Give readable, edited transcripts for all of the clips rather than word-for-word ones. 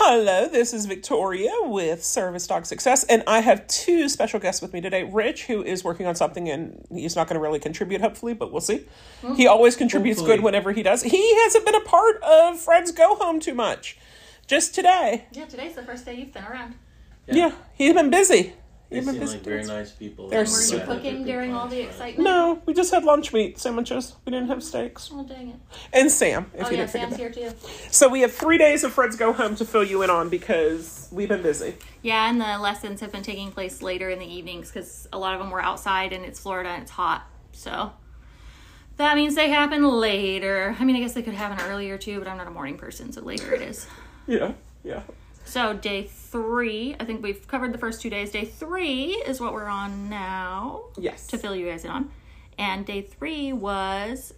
Hello, this is Victoria with Service Dog Success, and I have two special guests with me today. Rich, who is working on something, and he's not going to really contribute, hopefully, but we'll see. He always contributes good whenever he does. He hasn't been a part of Fred's Go Home too much. Just today. Yeah, today's the first day you've been around. Yeah, he's been busy. They seem like very nice people. They're Were you cooking during all the excitement? No, we just had lunch meat sandwiches. We didn't have steaks. Oh, dang it. And Sam. Oh, yeah, Sam's here too. So we have 3 days of Fred's Go Home to fill you in on because we've been busy. Yeah, and the lessons have been taking place later in the evenings because a lot of them were outside and it's Florida and it's hot. So that means they happen later. I mean, I guess they could happen earlier too, but I'm not a morning person, so later it is. Yeah. So day 3, I think we've covered the first 2 days. Day 3 is what we're on now. Yes. To fill you guys in on. And day 3 was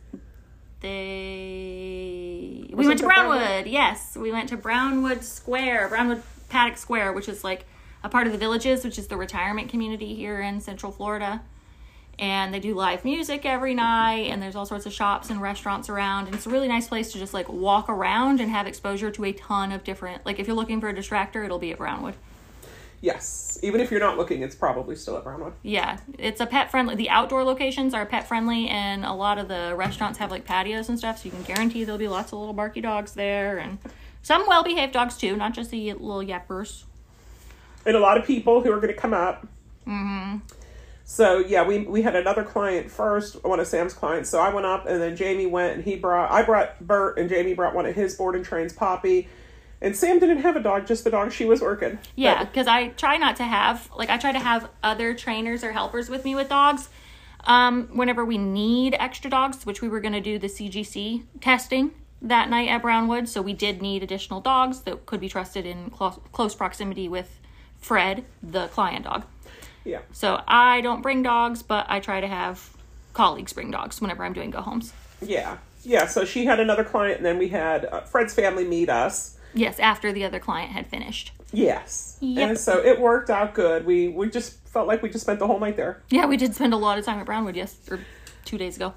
we went to Brownwood. Yes, we went to Brownwood Paddock Square, which is like a part of the Villages, which is the retirement community here in Central Florida. And they do live music every night, and there's all sorts of shops and restaurants around, and it's a really nice place to just like walk around and have exposure to a ton of different, like if you're looking for a distractor, it'll be at Brownwood. Yes. Even if you're not looking, it's probably still at Brownwood. Yeah. It's a pet friendly, the outdoor locations are pet friendly, and a lot of the restaurants have like patios and stuff, so you can guarantee there'll be lots of little barky dogs there, and some well-behaved dogs too, not just the little yappers. And a lot of people who are going to come up. Mm-hmm. So, yeah, we had another client first, one of Sam's clients. So I went up, and then Jamie went, and I brought Bert, and Jamie brought one of his board and trains, Poppy. And Sam didn't have a dog, just the dog she was working. Yeah, because I try to have other trainers or helpers with me with dogs. Whenever we need extra dogs, which we were going to do the CGC testing that night at Brownwood. So we did need additional dogs that could be trusted in close proximity with Fred, the client dog. Yeah. So I don't bring dogs, but I try to have colleagues bring dogs whenever I'm doing go-homes. Yeah. Yeah, so she had another client, and then we had Fred's family meet us. Yes, after the other client had finished. Yes. Yep. And so it worked out good. We just felt like we just spent the whole night there. Yeah, we did spend a lot of time at Brownwood, 2 days ago.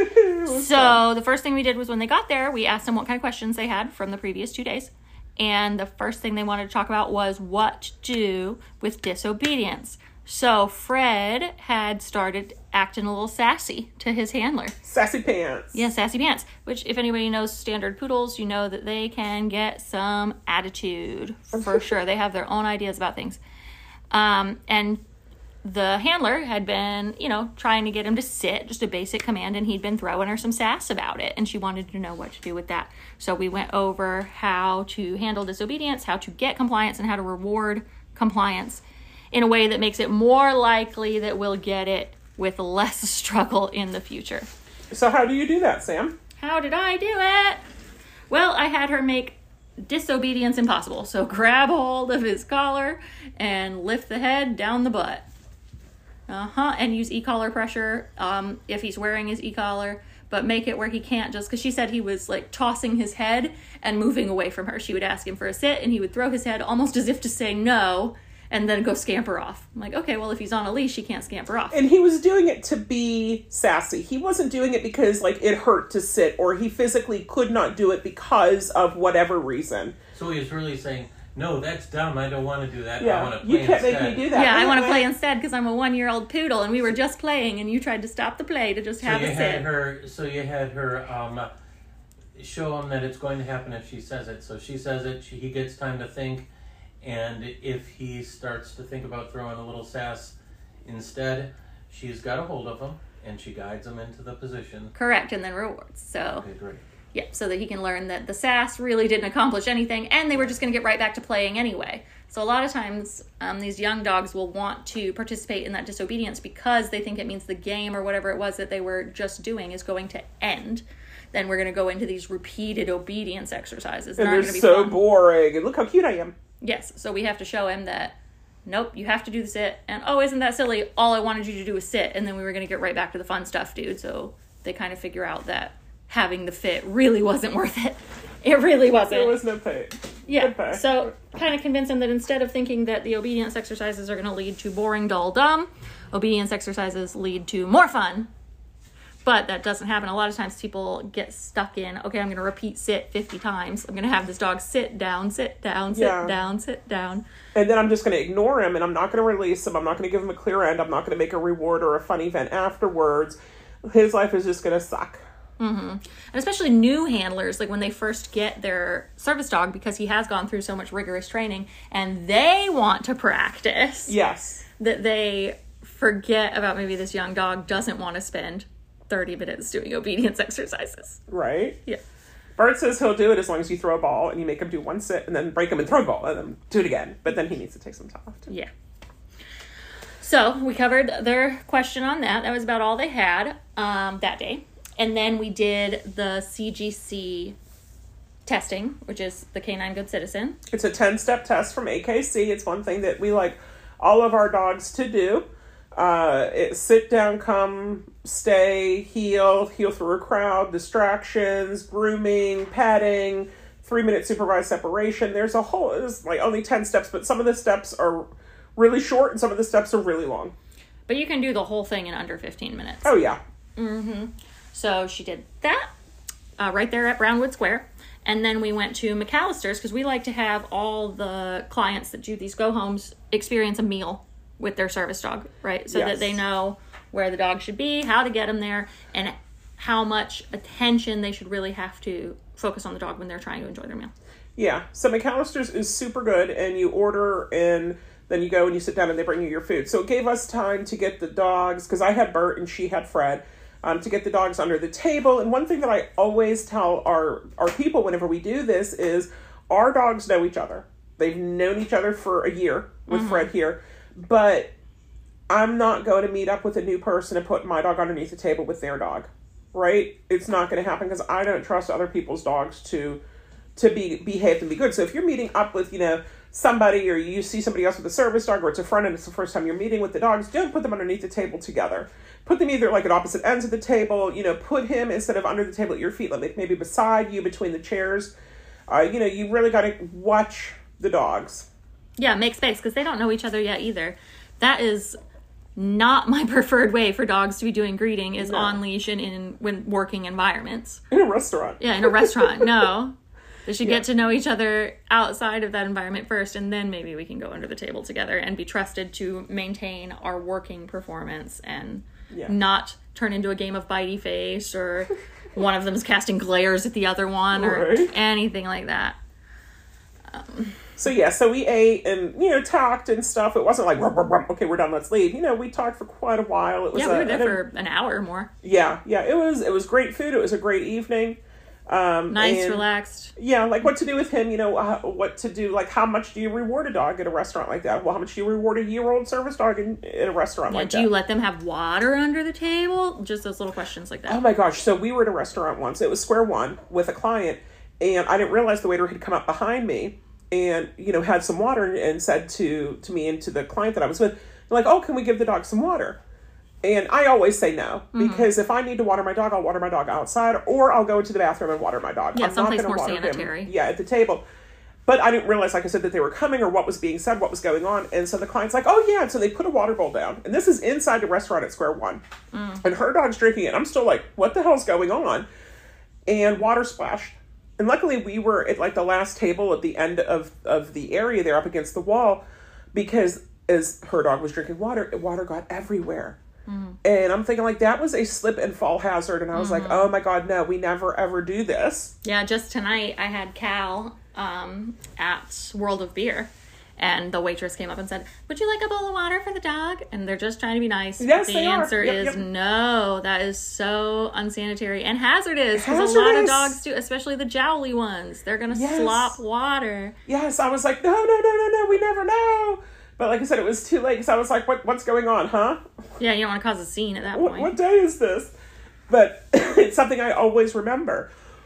So the first thing we did was when they got there, we asked them what kind of questions they had from the previous 2 days. And the first thing they wanted to talk about was what to do with disobedience. So Fred had started acting a little sassy to his handler. Sassy pants. Yeah, sassy pants. Which, if anybody knows standard poodles, you know that they can get some attitude. For sure. They have their own ideas about things. And the handler had been, trying to get him to sit, just a basic command, and he'd been throwing her some sass about it. And she wanted to know what to do with that. So we went over how to handle disobedience, how to get compliance, and how to reward compliance in a way that makes it more likely that we'll get it with less struggle in the future. So how do you do that, Sam? How did I do it? Well, I had her make disobedience impossible. So grab hold of his collar and lift the head down the butt. And use e-collar pressure if he's wearing his e-collar, but make it where he can't just, because she said he was like tossing his head and moving away from her. She would ask him for a sit and he would throw his head almost as if to say no, and then go scamper off. I'm like, okay, well, if he's on a leash, he can't scamper off. And he was doing it to be sassy. He wasn't doing it because, it hurt to sit, or he physically could not do it because of whatever reason. So he was really saying, no, that's dumb. I don't want to do that. Yeah, I want to play you can't instead. make me do that. Yeah, I want to play instead because I'm a 1-year-old poodle, and we were just playing, and you tried to stop the play to just have a sit. So you had her show him that it's going to happen if she says it. So she says it, he gets time to think. And if he starts to think about throwing a little sass instead, she's got a hold of him, and she guides him into the position. Correct, and then rewards. So, okay, great. Yeah, so that he can learn that the sass really didn't accomplish anything, and they were just going to get right back to playing anyway. So a lot of times, these young dogs will want to participate in that disobedience because they think it means the game or whatever it was that they were just doing is going to end. Then we're going to go into these repeated obedience exercises. And they're so boring. And look how cute I am. Yes, so we have to show him that, nope, you have to do the sit. And, oh, isn't that silly? All I wanted you to do was sit. And then we were going to get right back to the fun stuff, dude. So they kind of figure out that having the fit really wasn't worth it. It really wasn't. There was no pay. Yeah, so kind of convince him that instead of thinking that the obedience exercises are going to lead to boring, dull, dumb, obedience exercises lead to more fun, But that doesn't happen. A lot of times people get stuck in, okay, I'm going to repeat sit 50 times. I'm going to have this dog sit down, sit down, sit down, sit down. And then I'm just going to ignore him, and I'm not going to release him. I'm not going to give him a clear end. I'm not going to make a reward or a fun event afterwards. His life is just going to suck. Mm-hmm. And especially new handlers, like when they first get their service dog, because he has gone through so much rigorous training, and they want to practice. Yes. That they forget about maybe this young dog doesn't want to spend 30 minutes doing obedience exercises. Right? Yeah. Bart says he'll do it as long as you throw a ball and you make him do one sit and then break him and throw a ball and then do it again. But then he needs to take some time off too. Yeah. So we covered their question on that. That was about all they had that day. And then we did the CGC testing, which is the Canine Good Citizen. It's a 10-step test from AKC. It's one thing that we like all of our dogs to do. It's sit down, come, stay, heel through a crowd, distractions, grooming, petting, 3-minute supervised separation. There's like only 10 steps, but some of the steps are really short and some of the steps are really long. But you can do the whole thing in under 15 minutes. Oh, yeah. Mm-hmm. So she did that right there at Brownwood Square. And then we went to McAllister's because we like to have all the clients that do these go-homes experience a meal with their service dog, right? So that they know where the dog should be, how to get them there, and how much attention they should really have to focus on the dog when they're trying to enjoy their meal. Yeah. So McAllister's is super good, and you order and then you go and you sit down and they bring you your food. So it gave us time to get the dogs, because I had Bert and she had Fred, to get the dogs under the table. And one thing that I always tell our people whenever we do this is our dogs know each other. They've known each other for a year with Fred here. But I'm not going to meet up with a new person and put my dog underneath the table with their dog, right? It's not going to happen because I don't trust other people's dogs to be behaved and be good. So if you're meeting up with, somebody, or you see somebody else with a service dog, or it's a friend and it's the first time you're meeting with the dogs, don't put them underneath the table together. Put them either like at opposite ends of the table, put him instead of under the table at your feet, like maybe beside you between the chairs. You really got to watch the dogs. Yeah, make space, because they don't know each other yet either. That is not my preferred way for dogs to be doing greeting, is on leash and when working environments. In a restaurant. Yeah, in a restaurant. No. They should get to know each other outside of that environment first, and then maybe we can go under the table together and be trusted to maintain our working performance and not turn into a game of bitey face, or one of them is casting glares at the other one, or anything like that. So we ate and, talked and stuff. It wasn't like, okay, we're done, let's leave. We talked for quite a while. It was we were there for an hour or more. Yeah. It was great food. It was a great evening. Nice, relaxed. Yeah, like what to do with him, what to do, like how much do you reward a dog at a restaurant like that? Well, how much do you reward a year-old service dog in a restaurant like that? Do you let them have water under the table? Just those little questions like that. Oh my gosh, so we were at a restaurant once. It was Square One with a client, and I didn't realize the waiter had come up behind me and, had some water and said to me and to the client that I was with, like, oh, can we give the dog some water? And I always say no, because if I need to water my dog, I'll water my dog outside, or I'll go into the bathroom and water my dog. Yeah, I'm someplace not more water sanitary. him, at the table. But I didn't realize, like I said, that they were coming or what was being said, what was going on. And so the client's like, oh, yeah. And so they put a water bowl down. And this is inside the restaurant at Square One. And her dog's drinking it. I'm still like, what the hell's going on? And water splashed. And luckily we were at like the last table at the end of the area there up against the wall, because as her dog was drinking water got everywhere. And I'm thinking, like, that was a slip and fall hazard. And I was like, oh my God, no, we never ever do this. Yeah, just tonight I had Cal at World of Beer. And the waitress came up and said, would you like a bowl of water for the dog? And they're just trying to be nice. Yes, the they are. answer Yep, is no. That is so unsanitary and hazardous. Because a lot of dogs do, especially the jowly ones. They're going to slop water. Yes, I was like, no, we never know. But like I said, it was too late, because I was like, what's going on, huh? Yeah, you don't want to cause a scene at that point. What day is this? But it's something I always remember.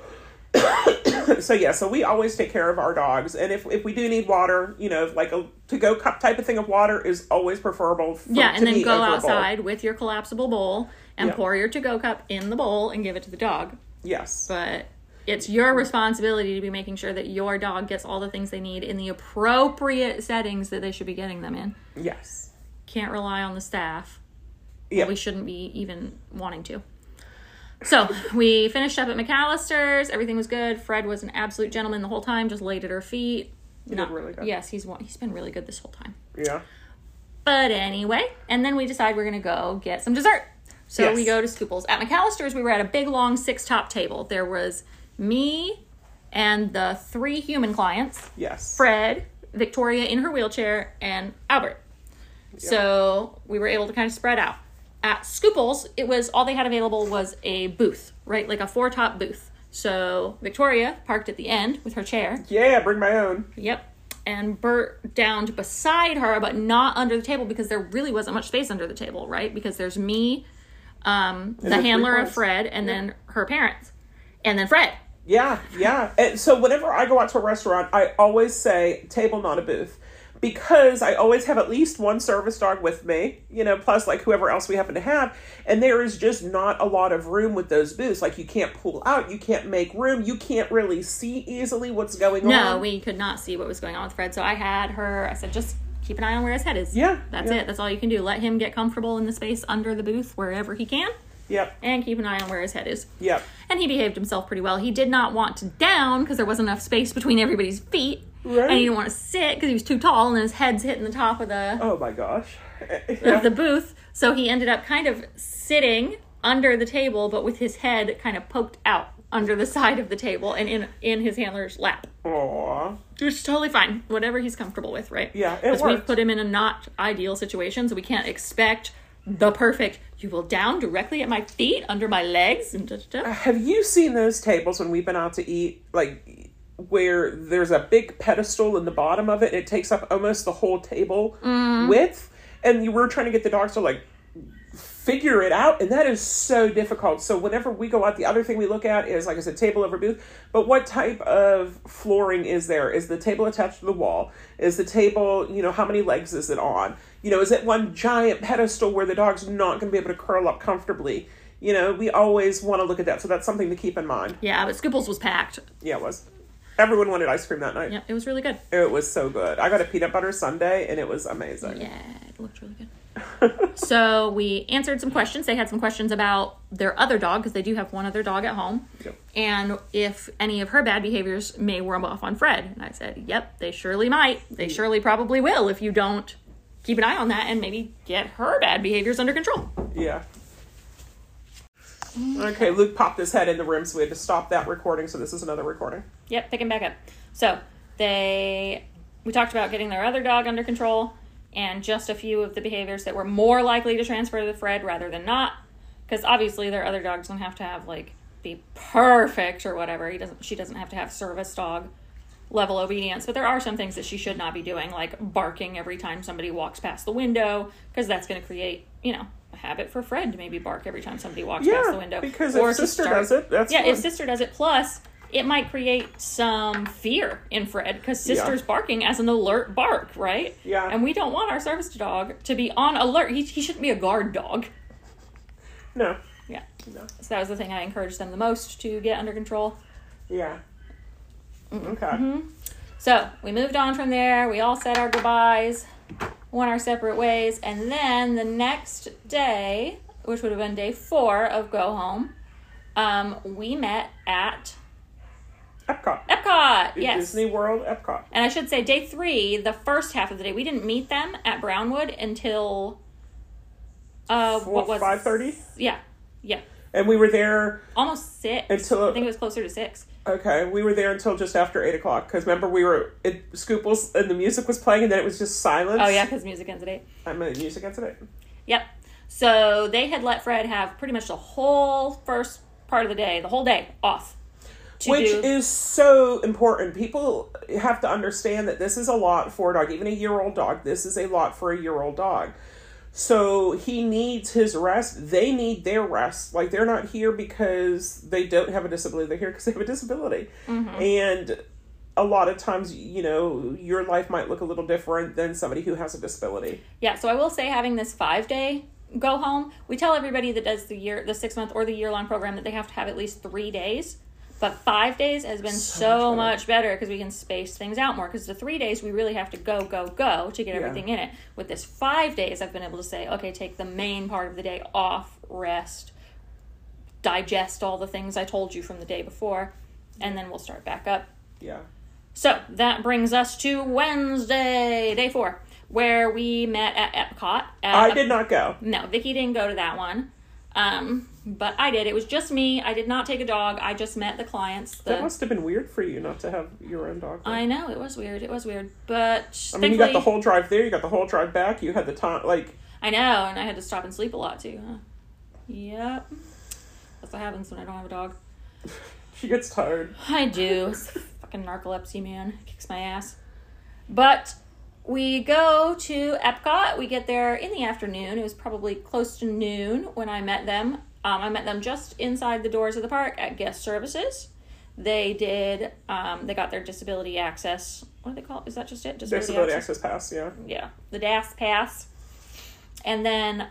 So we always take care of our dogs. And if we do need water, like a to-go cup type of thing of water is always preferable. And then go outside with your collapsible bowl and pour your to-go cup in the bowl and give it to the dog. Yes. But it's your responsibility to be making sure that your dog gets all the things they need in the appropriate settings that they should be getting them in. Yes. Can't rely on the staff. Yeah. We shouldn't be even wanting to. So we finished up at McAllister's. Everything was good. Fred was an absolute gentleman the whole time, just laid at her feet. He did really good. Yes, he's been really good this whole time. Yeah. But anyway, and then we decide we're going to go get some dessert. So we go to Scooples. At McAllister's, we were at a big, long 6-top table. There was me and the 3 human clients. Yes. Fred, Victoria in her wheelchair, and Albert. Yep. So we were able to kind of spread out. At Scooples, it was all they had available was a booth, right? Like a 4-top booth. So Victoria parked at the end with her chair. Yeah, bring my own. Yep. And Bert downed beside her, but not under the table because there really wasn't much space under the table, right? Because there's me, the handler of Fred, and then her parents. And then Fred. Yeah, yeah. And so whenever I go out to a restaurant, I always say table, not a booth. Because I always have at least one service dog with me, plus like whoever else we happen to have. And there is just not a lot of room with those booths. Like you can't pull out, you can't make room, you can't really see easily what's going on. No, we could not see what was going on with Fred. So I said, just keep an eye on where his head is. Yeah. That's it. That's all you can do. Let him get comfortable in the space under the booth wherever he can. Yep. And keep an eye on where his head is. Yep. And he behaved himself pretty well. He did not want to down because there wasn't enough space between everybody's feet. Right. And he didn't want to sit because he was too tall and his head's hitting the top of the oh my gosh of the booth. So he ended up kind of sitting under the table, but with his head kind of poked out under the side of the table and in his handler's lap. Aww. Which is totally fine. Whatever he's comfortable with, right? Yeah, it Because worked. we've put him in a not ideal situation, so we can't expect the perfect, you will down directly at my feet, under my legs, and Have you seen those tables when we've been out to eat, like where there's a big pedestal in the bottom of it? It takes up almost the whole table width, and you were trying to get the dogs to like figure it out, and that is so difficult. So whenever we go out, the other thing we look at is, like I said, table over booth. But what type of flooring is there? Is the table attached to the wall? Is the table, how many legs is it on? Is it one giant pedestal where the dog's not going to be able to curl up comfortably? We always want to look at that. So that's something to keep in mind. Yeah, but Scooples was packed. Yeah, it was. Everyone wanted ice cream that night. Yeah, it was really good. It was so good. I got a peanut butter sundae, and it was amazing. Yeah, it looked really good. So we answered some questions. They had some questions about their other dog, because they do have one other dog at home. Yep. And if any of her bad behaviors may rub off on Fred. And I said, yep, they surely might. They surely probably will if you don't keep an eye on that and maybe get her bad behaviors under control. Yeah. Okay, Luke popped his head in the room, so we had to stop that recording, so this is another recording. Yep, pick him back up. So, we talked about getting their other dog under control, and just a few of the behaviors that were more likely to transfer to Fred rather than not, because obviously their other dogs don't have to have, be perfect or whatever. She doesn't have to have service dog level obedience, but there are some things that she should not be doing, like barking every time somebody walks past the window, because that's going to create, a habit for Fred to maybe bark every time somebody walks past the window. Because if sister does it, that's fun. If sister does it, plus it might create some fear in Fred, because sister's barking as an alert bark, right? Yeah. And we don't want our service dog to be on alert. He shouldn't be a guard dog. No. Yeah. No. So that was the thing I encouraged them the most to get under control. Yeah. Okay. Mm-hmm. So we moved on from there. We all said our goodbyes, went our separate ways, and then the next day, which would have been day 4 of Go Home, we met at Epcot. Yes. Disney World, Epcot. And I should say, day 3, the first half of the day, we didn't meet them at Brownwood until 5:30. Yeah. And we were there almost 6. until I think it was closer to 6. Okay, we were there until just after 8 o'clock, because remember we were at Scooples and the music was playing, and then it was just silence. Oh yeah, because music ends at 8. Music ends at 8. Yep. So they had let Fred have pretty much the whole first part of the day, the whole day off. Which is so important. People have to understand that this is a lot for a dog, even a year-old dog. This is a lot for a year-old dog. So he needs his rest. They need their rest. Like, they're not here because they don't have a disability. They're here because they have a disability. Mm-hmm. And a lot of times, your life might look a little different than somebody who has a disability. Yeah, so I will say, having this 5-day Go Home, we tell everybody that does the 6-month or the year-long program that they have to have at least 3 days. But 5 days has been so much better because we can space things out more. Because the 3 days, we really have to go to get everything in it. With this 5 days, I've been able to say, okay, take the main part of the day off, rest, digest all the things I told you from the day before, and then we'll start back up. Yeah. So that brings us to Wednesday, day 4, where we met at Epcot. I did not go. No, Vicky didn't go to that one. But I did. It was just me. I did not take a dog. I just met the clients. That must have been weird for you not to have your own dog there. I know. It was weird. But I mean, you got the whole drive there. You got the whole drive back. You had the time, like... I know, and I had to stop and sleep a lot, too. Huh? Yep. That's what happens when I don't have a dog. She gets tired. I do. It's fucking narcolepsy, man. Kicks my ass. But... we go to Epcot. We get there in the afternoon. It was probably close to noon when I met them. I met them just inside the doors of the park at guest services. They did, they got their disability access. What do they call it? Is that just it? Disability access pass, yeah. Yeah, the DAS pass. And then,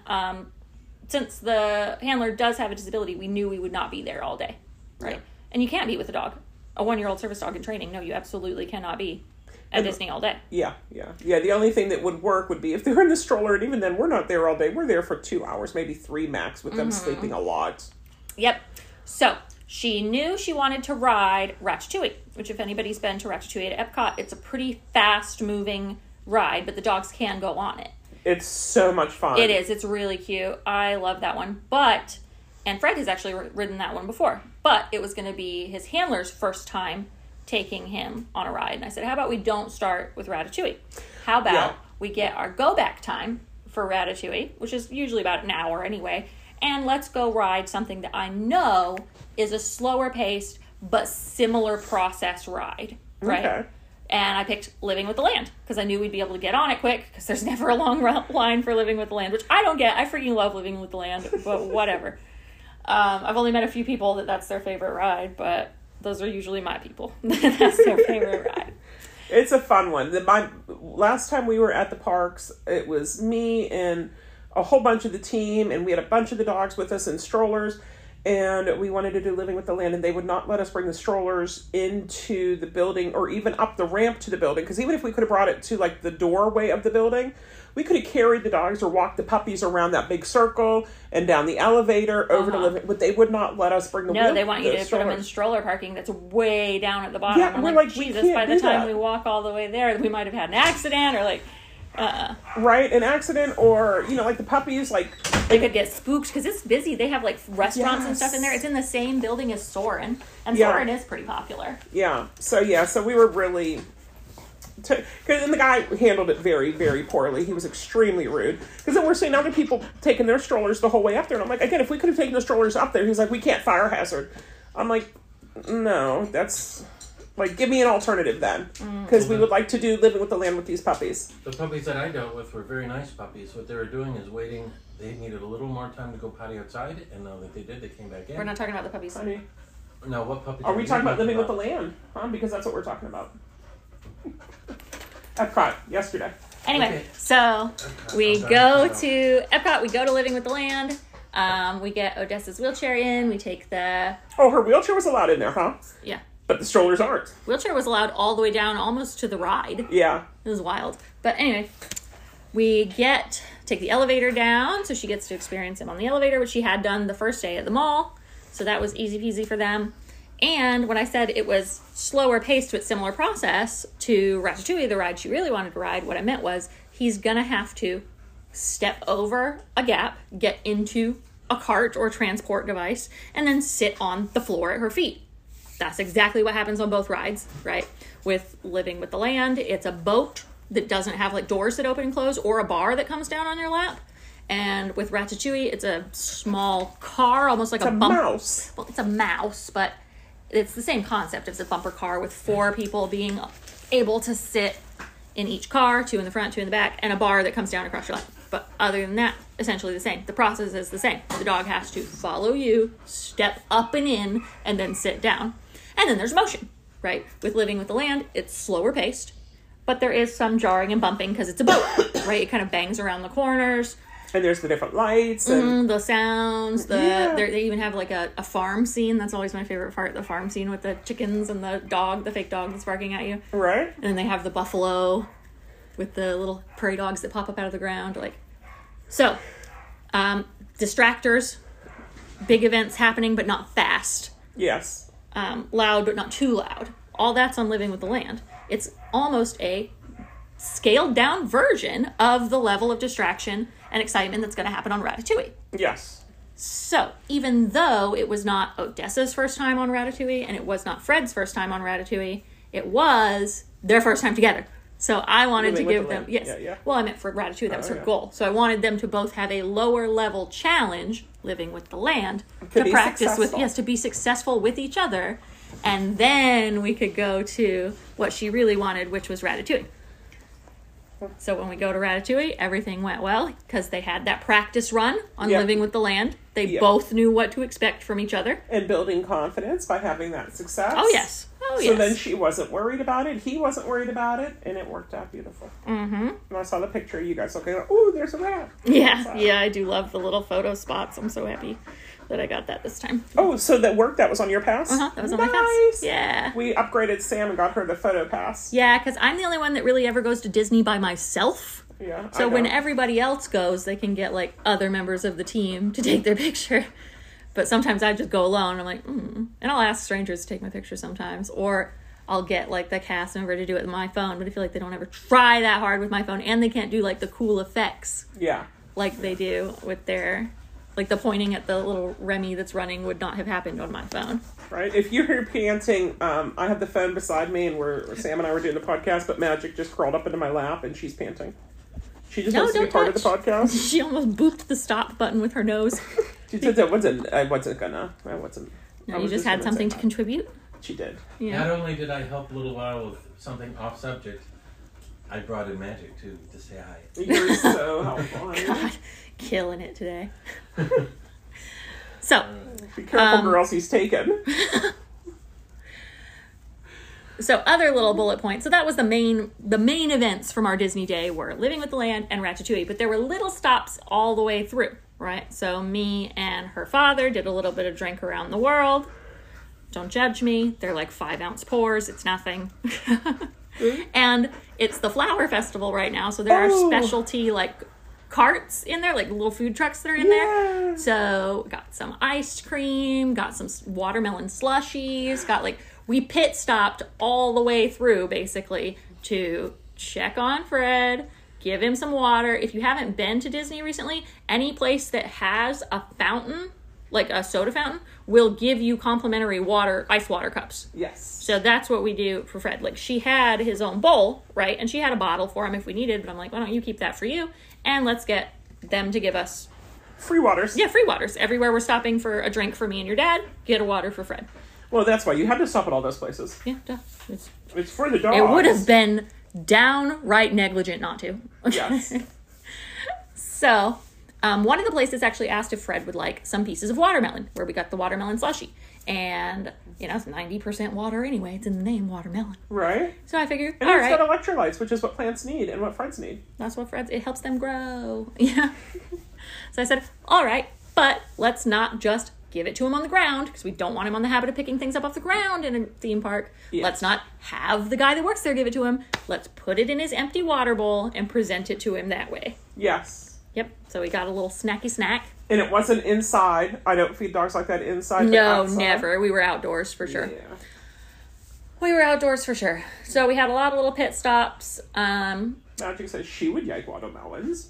since the handler does have a disability, we knew we would not be there all day, right? Yeah. And you can't be with a dog. A 1-year-old service dog in training. No, you absolutely cannot be at Disney all day. Yeah. The only thing that would work would be if they're in the stroller, and even then, we're not there all day. We're there for 2 hours, maybe 3 max, with them sleeping a lot. Yep. So, she knew she wanted to ride Ratatouille, which if anybody's been to Ratatouille at Epcot, it's a pretty fast-moving ride, but the dogs can go on it. It's so much fun. It is. It's really cute. I love that one. And Fred has actually ridden that one before, but it was going to be his handler's first time taking him on a ride. And I said, how about we don't start with Ratatouille? How about we get our go-back time for Ratatouille, which is usually about an hour anyway, and let's go ride something that I know is a slower paced but similar process ride, right? Okay. And I picked Living with the Land because I knew we'd be able to get on it quick because there's never a long line for Living with the Land, which I don't get. I freaking love Living with the Land, but whatever. I've only met a few people that's their favorite ride, but those are usually my people. That's their favorite ride. It's a fun one. Last time we were at the parks, it was me and a whole bunch of the team, and we had a bunch of the dogs with us in strollers, and we wanted to do Living with the Land, and they would not let us bring the strollers into the building or even up the ramp to the building, because even if we could have brought it to like the doorway of the building, we could have carried the dogs or walked the puppies around that big circle and down the elevator over to Living, but they would not let us bring the No, they want you to put them in stroller parking that's way down at the bottom. Yeah, I'm we're like, Jesus, by the time we walk all the way there, we might have had an accident or like... Right, an accident, or, like the puppies, like... They could get spooked, because it's busy. They have, like, restaurants and stuff in there. It's in the same building as Soarin', and Soarin' is pretty popular. Yeah, so we were really... And the guy handled it very, very poorly. He was extremely rude. Because then we're seeing other people taking their strollers the whole way up there, and I'm like, again, if we could have taken the strollers up there, he's like, we can't fire hazard. I'm like, no, that's... Like, give me an alternative then. Because we would like to do Living with the Land with these puppies. The puppies that I dealt with were very nice puppies. What they were doing is waiting. They needed a little more time to go potty outside. And now that they did, they came back in. We're not talking about the puppies. Honey. No, what puppies are we talking about Living with the Land? Because that's what we're talking about. Epcot, yesterday. Anyway, so we go to Epcot. We go to Living with the Land. We get Odessa's wheelchair in. We take the... Oh, her wheelchair was allowed in there, huh? Yeah. But the strollers aren't. Wheelchair was allowed all the way down almost to the ride. Yeah. It was wild. But anyway, we take the elevator down, so she gets to experience him on the elevator, which she had done the first day at the mall. So that was easy peasy for them. And when I said it was slower paced but similar process to Ratatouille, the ride she really wanted to ride, what I meant was he's going to have to step over a gap, get into a cart or transport device, and then sit on the floor at her feet. That's exactly what happens on both rides, right? With Living with the Land, it's a boat that doesn't have like doors that open and close or a bar that comes down on your lap. And with Ratatouille, it's a small car, almost like a mouse. Well, it's a mouse, but it's the same concept. It's a bumper car with 4 people being able to sit in each car, 2 in the front, 2 in the back, and a bar that comes down across your lap. But other than that, essentially the same. The process is the same. The dog has to follow you, step up and in, and then sit down. And then there's motion, right? With Living with the Land, it's slower paced, but there is some jarring and bumping because it's a boat, right? It kind of bangs around the corners. And there's the different lights. And the sounds. They even have like a farm scene. That's always my favorite part, the farm scene with the chickens and the dog, the fake dog that's barking at you. Right. And then they have the buffalo with the little prairie dogs that pop up out of the ground. So, distractors. big events happening, but not fast. Yes. Loud, but not too loud. All that's on Living with the Land. It's almost a scaled down version of the level of distraction and excitement that's going to happen on Ratatouille. Yes. So, even though it was not Odessa's first time on Ratatouille, and it was not Fred's first time on Ratatouille, it was their first time together. So I wanted to give them, yes. Yeah. Well, I meant for Ratatouille, that was her goal. So I wanted them to both have a lower level challenge, Living with the Land, to practice with, to be successful with each other. And then we could go to what she really wanted, which was Ratatouille. So when we go to Ratatouille, everything went well because they had that practice run on Living with the Land. They both knew what to expect from each other. And building confidence by having that success. Oh, yes. So then she wasn't worried about it. He wasn't worried about it. And it worked out beautiful. Mm-hmm. And I saw the picture of you guys looking at, oh, there's a rat. Yeah. Yeah, I do love the little photo spots. I'm so happy that I got that this time. Oh, so that worked? That was on your pass? Uh-huh. That was on my pass. Yeah. We upgraded Sam and got her the photo pass. Yeah, because I'm the only one that really ever goes to Disney by myself. Yeah. So when everybody else goes, they can get, like, other members of the team to take their picture. But sometimes I just go alone. I'm like, And I'll ask strangers to take my picture sometimes. Or I'll get, like, the cast member to do it with my phone. But I feel like they don't ever try that hard with my phone. And they can't do, like, the cool effects. Yeah. Like they do with their... Like, the pointing at the little Remy that's running would not have happened on my phone. Right. If you hear panting, I have the phone beside me, and Sam and I were doing the podcast, but Magic just crawled up into my lap, and she's panting. She just wants to be part of the podcast. She almost booped the stop button with her nose. She said I wasn't gonna. No, you just had something to contribute? She did. Yeah. Not only did I help a little while with something off subject, I brought in Magic, too, to say hi. You're so helpful. God, killing it today. So. Be careful, girls, he's taken. So other little bullet points. So that was the main events from our Disney day were Living with the Land and Ratatouille. But there were little stops all the way through, right? So me and her father did a little bit of drink around the world. Don't judge me. They're like 5-ounce pours. It's nothing. And it's the Flower Festival right now. So there are specialty like carts in there, like little food trucks that are in there. So got some ice cream, got some watermelon slushies, we pit stopped all the way through basically to check on Fred, give him some water. If you haven't been to Disney recently, any place that has a fountain, like a soda fountain, will give you complimentary ice water cups. Yes. So that's what we do for Fred. Like, she had his own bowl, right? And she had a bottle for him if we needed, but I'm like, why don't you keep that for you? And let's get them to give us free waters. Yeah, free waters. Everywhere we're stopping for a drink for me and your dad, get a water for Fred. Well, that's why you had to stop at all those places. Yeah, duh. It's for the dogs. It would have been downright negligent not to. Yes. So, one of the places actually asked if Fred would like some pieces of watermelon, where we got the watermelon slushie. And, it's 90% water anyway. It's in the name, watermelon. Right. So I figured, and it's got electrolytes, which is what plants need and what Freds need. That's what it helps them grow. Yeah. So I said, all right, but let's not just give it to him on the ground, because we don't want him on the habit of picking things up off the ground in a theme park. Yes. Let's not have the guy that works there give it to him. Let's put it in his empty water bowl and present it to him that way. Yes. Yep. So we got a little snacky snack. And it wasn't inside. I don't feed dogs like that inside. No, never. We were outdoors for sure. Yeah. We were outdoors for sure. So we had a lot of little pit stops. Magic says she would yank watermelons.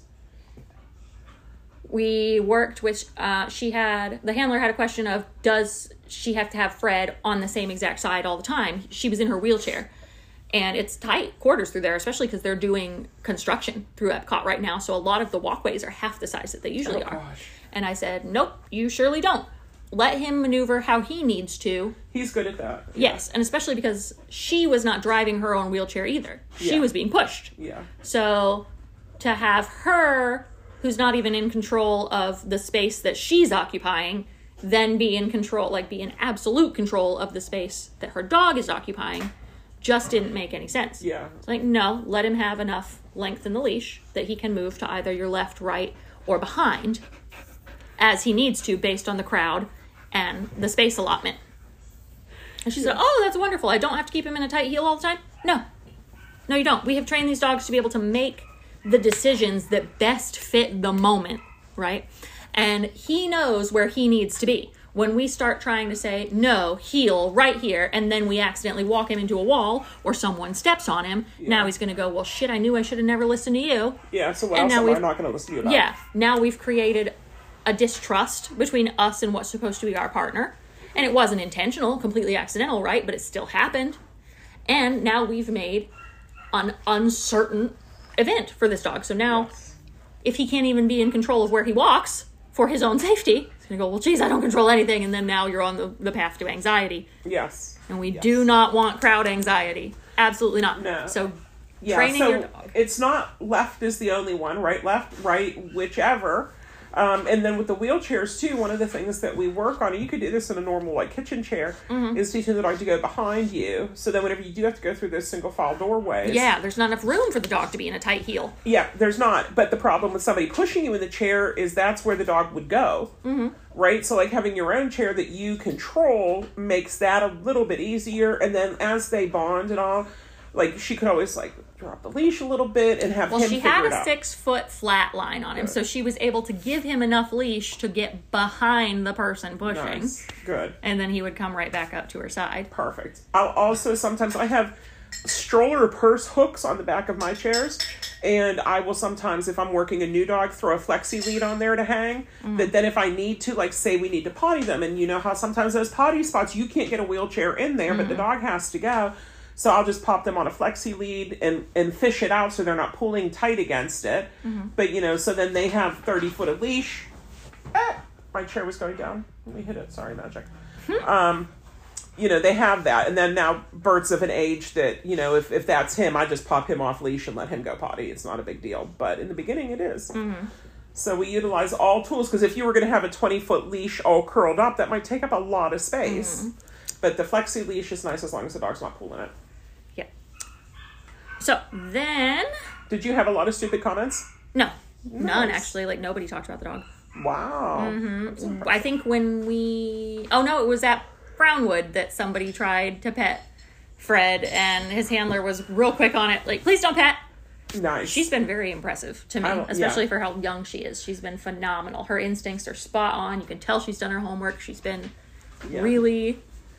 We worked with, the handler had a question of, does she have to have Fred on the same exact side all the time? She was in her wheelchair. And it's tight quarters through there, especially because they're doing construction through Epcot right now. So a lot of the walkways are half the size that they usually are. Gosh. And I said, nope, you surely don't. Let him maneuver how he needs to. He's good at that. Yes, and especially because she was not driving her own wheelchair either. She was being pushed. Yeah. So to have her, who's not even in control of the space that she's occupying, then be in control, be in absolute control of the space that her dog is occupying, just didn't make any sense. Yeah. It's no, let him have enough length in the leash that he can move to either your left, right, or behind as he needs to based on the crowd and the space allotment. And she said, oh, that's wonderful. I don't have to keep him in a tight heel all the time? No, you don't. We have trained these dogs to be able to make the decisions that best fit the moment, right? And he knows where he needs to be. When we start trying to say, no, heel right here, and then we accidentally walk him into a wall or someone steps on him, now he's going to go, well, shit, I knew I should have never listened to you. Yeah, so what else am I not going to listen to you about? Yeah, now we've created a distrust between us and what's supposed to be our partner. And it wasn't intentional, completely accidental, right? But it still happened. And now we've made an uncertain event for this dog. So now, if he can't even be in control of where he walks for his own safety, he's going to go, well, geez, I don't control anything. And then now you're on the path to anxiety. Yes. And we do not want crowd anxiety. Absolutely not. No. So training your dog. It's not left is the only one, right? Left, right, whichever. And then with the wheelchairs too, one of the things that we work on, and you could do this in a normal like kitchen chair, is teaching the dog to go behind you. So then whenever you do have to go through those single file doorways. Yeah, there's not enough room for the dog to be in a tight heel. Yeah, there's not. But the problem with somebody pushing you in the chair is that's where the dog would go. Right? So like having your own chair that you control makes that a little bit easier. And then as they bond and all, like she could always like drop the leash a little bit and have him figure it out. Well, she had a 6-foot flat line on him, so she was able to give him enough leash to get behind the person pushing. Nice. Good. And then he would come right back up to her side. Perfect. I'll also sometimes, I have stroller purse hooks on the back of my chairs, and I will sometimes, if I'm working a new dog, throw a flexi lead on there to hang, that then if I need to, like say we need to potty them, and you know how sometimes those potty spots, you can't get a wheelchair in there, but the dog has to go. So I'll just pop them on a flexi lead and fish it out so they're not pulling tight against it. But, you know, so then they have 30-foot of leash. My chair was going down. Let me hit it. Sorry, magic. You know, they have that. And then now Bert's of an age that, you know, if that's him, I just pop him off leash and let him go potty. It's not a big deal. But in the beginning, it is. So we utilize all tools, because if you were going to have a 20-foot leash all curled up, that might take up a lot of space. But the flexi leash is nice as long as the dog's not pulling it. Yeah. So then... Did you have a lot of stupid comments? No. None, actually. Like, nobody talked about the dog. Wow. I think when we... Oh, no, it was at Brownwood that somebody tried to pet Fred, and his handler was real quick on it. Like, please don't pet. Nice. She's been very impressive to me, especially for how young she is. She's been phenomenal. Her instincts are spot on. You can tell she's done her homework. She's been really...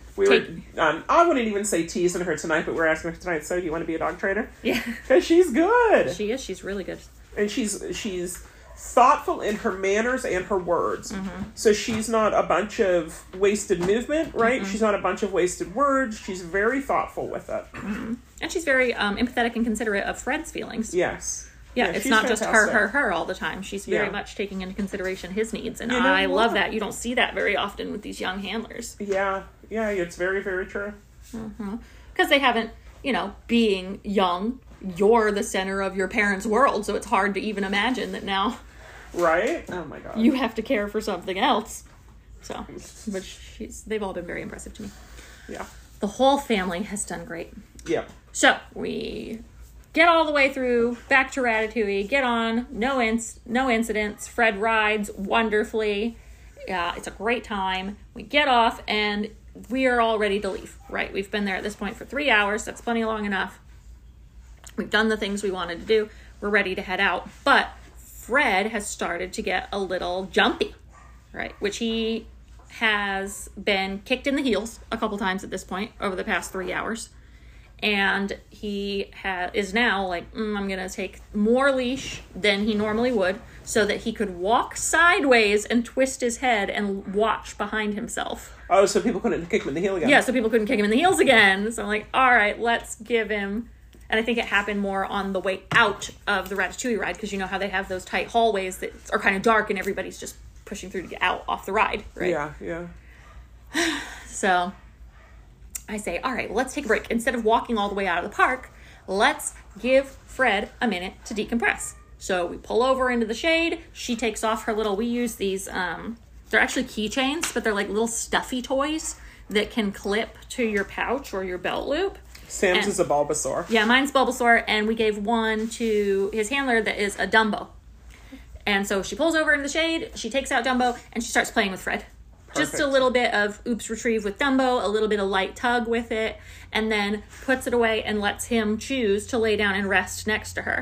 I wouldn't even say teasing her tonight, but we're asking her tonight, so do you want to be a dog trainer? Yeah. Because she's good. She is. She's really good. And she's thoughtful in her manners and her words. So she's not a bunch of wasted movement, right? She's not a bunch of wasted words. She's very thoughtful with it. And she's very empathetic and considerate of Fred's feelings. Yes. Yeah, it's not fantastic. Just her all the time. She's very much taking into consideration his needs. And I love that. You don't see that very often with these young handlers. Yeah, it's very, very true. Because they haven't, being young, you're the center of your parents' world. So it's hard to even imagine that now. Right? Oh my God. You have to care for something else. So, but they've all been very impressive to me. Yeah. The whole family has done great. Yeah. So we... get all the way through, back to Ratatouille, get on, no incidents. Fred rides wonderfully. It's a great time. We get off, and we are all ready to leave, right? We've been there at this point for 3 hours. That's plenty long enough. We've done the things we wanted to do. We're ready to head out. But Fred has started to get a little jumpy, right? Which he has been kicked in the heels a couple times at this point over the past 3 hours. And he is now like, I'm going to take more leash than he normally would so that he could walk sideways and twist his head and watch behind himself. Oh, so people couldn't kick him in the heel again. Yeah, so people couldn't kick him in the heels again. So I'm like, all right, let's give him... And I think it happened more on the way out of the Ratatouille ride, because you know how they have those tight hallways that are kind of dark and everybody's just pushing through to get out off the ride, right? Yeah. So... I say, all right, let's take a break. Instead of walking all the way out of the park, let's give Fred a minute to decompress. So we pull over into the shade. She takes off her little, we use these, they're actually keychains, but they're like little stuffy toys that can clip to your pouch or your belt loop. Sam's is a Bulbasaur. Yeah, mine's Bulbasaur, and we gave one to his handler that is a Dumbo. And so she pulls over into the shade, she takes out Dumbo, and she starts playing with Fred. Perfect. Just a little bit of oops retrieve with Dumbo, a little bit of light tug with it, and then puts it away and lets him choose to lay down and rest next to her.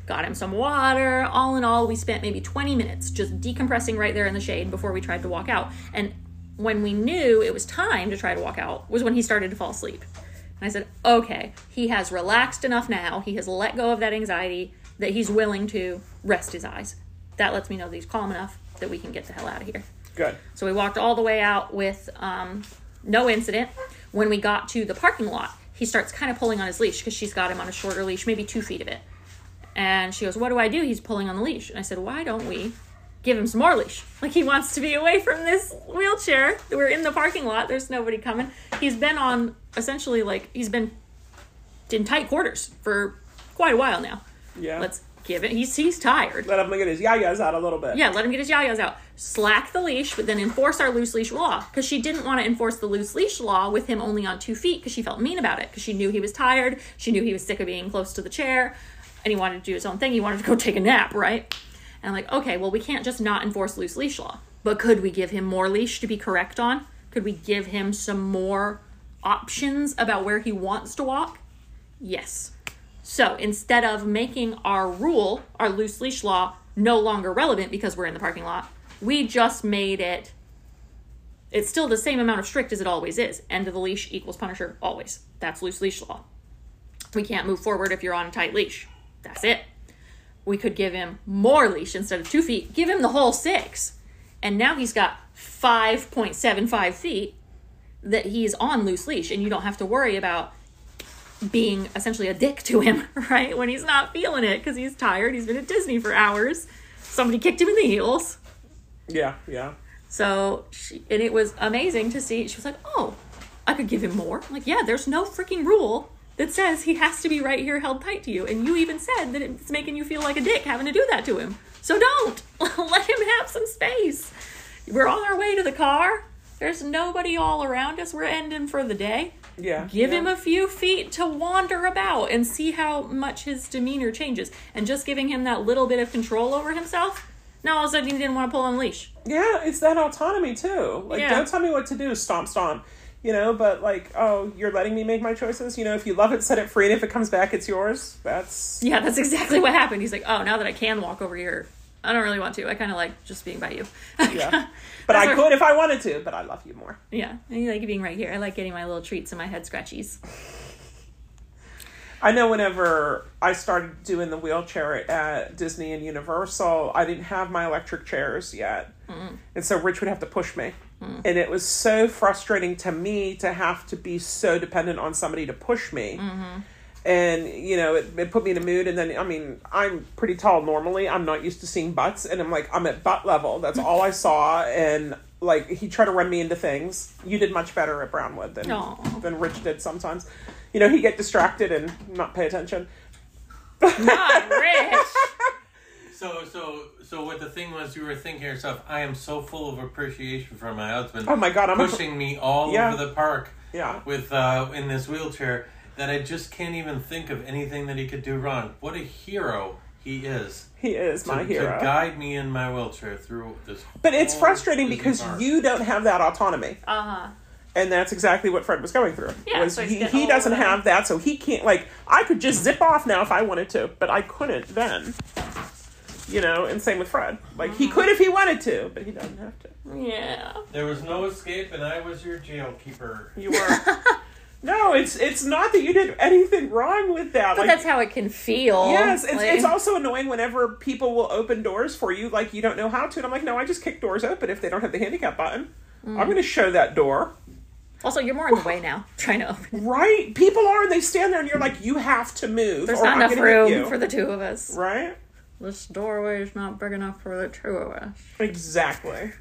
got him some water. All in all, we spent maybe 20 minutes just decompressing right there in the shade before we tried to walk out. And when we knew it was time to try to walk out was when he started to fall asleep. And I said, okay, he has relaxed enough now. He has let go of that anxiety that he's willing to rest his eyes. That lets me know that he's calm enough that we can get the hell out of here. Good. So we walked all the way out with no incident. When we got to the parking lot, he starts kind of pulling on his leash because she's got him on a shorter leash, maybe 2 feet of it. And she goes, what do I do? He's pulling on the leash. And I said, why don't we give him some more leash? Like, he wants to be away from this wheelchair. We're in the parking lot. There's nobody coming. He's been on, essentially, like, he's been in tight quarters for quite a while now. Yeah. Let's give it. He's tired. Let him get his yayas out a little bit. Yeah, let him get his yayas out. Slack the leash, but then enforce our loose leash law. Because she didn't want to enforce the loose leash law with him only on 2 feet because she felt mean about it. Because she knew he was tired. She knew he was sick of being close to the chair. And he wanted to do his own thing. He wanted to go take a nap, right? And I'm like, okay, well, we can't just not enforce loose leash law. But could we give him more leash to be correct on? Could we give him some more options about where he wants to walk? Yes. So instead of making our rule, our loose leash law, no longer relevant because we're in the parking lot, we just made it's still the same amount of strict as it always is. End of the leash equals punisher, always. That's loose leash law. We can't move forward if you're on a tight leash. That's it. We could give him more leash instead of 2 feet. Give him the whole 6. And now he's got 5.75 feet that he's on loose leash. And you don't have to worry about being essentially a dick to him, right? When he's not feeling it because he's tired. He's been at Disney for hours. Somebody kicked him in the heels. Yeah, yeah. So, and it was amazing to see. She was like, oh, I could give him more. I'm like, yeah, there's no freaking rule that says he has to be right here held tight to you. And you even said that it's making you feel like a dick having to do that to him. So don't. Let him have some space. We're on our way to the car. There's nobody all around us. We're ending for the day. Yeah. Give him a few feet to wander about and see how much his demeanor changes. And just giving him that little bit of control over himself, now all of a sudden he didn't want to pull on the leash. Yeah, it's that autonomy too. Like, don't tell me what to do, stomp, stomp. You know, but like, oh, you're letting me make my choices? You know, if you love it, set it free, and if it comes back, it's yours. That's exactly what happened. He's like, oh, now that I can walk over here, I don't really want to. I kind of like just being by you. Yeah. But I could if I wanted to, but I love you more. Yeah. I like being right here. I like getting my little treats and my head scratchies. I know whenever I started doing the wheelchair at Disney and Universal, I didn't have my electric chairs yet. Mm-hmm. And so Rich would have to push me. Mm-hmm. And it was so frustrating to me to have to be so dependent on somebody to push me. Mm-hmm. And, you know, it put me in a mood. And then, I mean, I'm pretty tall normally. I'm not used to seeing butts. And I'm like, I'm at butt level. That's all I saw. And, like, he tried to run me into things. You did much better at Brownwood than Rich did sometimes. You know, he'd get distracted and not pay attention. Not Rich! So what the thing was, you were thinking to yourself, I am so full of appreciation for my husband. Oh my God, pushing me all over the park. Yeah. With in this wheelchair, that I just can't even think of anything that he could do wrong. What a hero he is. He is my hero. To guide me in my wheelchair through this. But it's frustrating because you don't have that autonomy. Uh-huh. And that's exactly what Fred was going through. Yeah, was he doesn't have that, so he can't, like, I could just zip off now if I wanted to, but I couldn't then. You know, and same with Fred. Like, he could if he wanted to, but he doesn't have to. Yeah. There was no escape, and I was your jail keeper. You were. No, it's not that you did anything wrong with that. But that's how it can feel. Yes, it's also annoying whenever people will open doors for you, like you don't know how to. And I'm like, no, I just kick doors open if they don't have the handicap button. I'm going to show that door. Also, you're more in the way now, trying to open. Right. People are, and they stand there and you're like, you have to move. There's not enough room for the two of us. Right? This doorway is not big enough for the two of us. Exactly.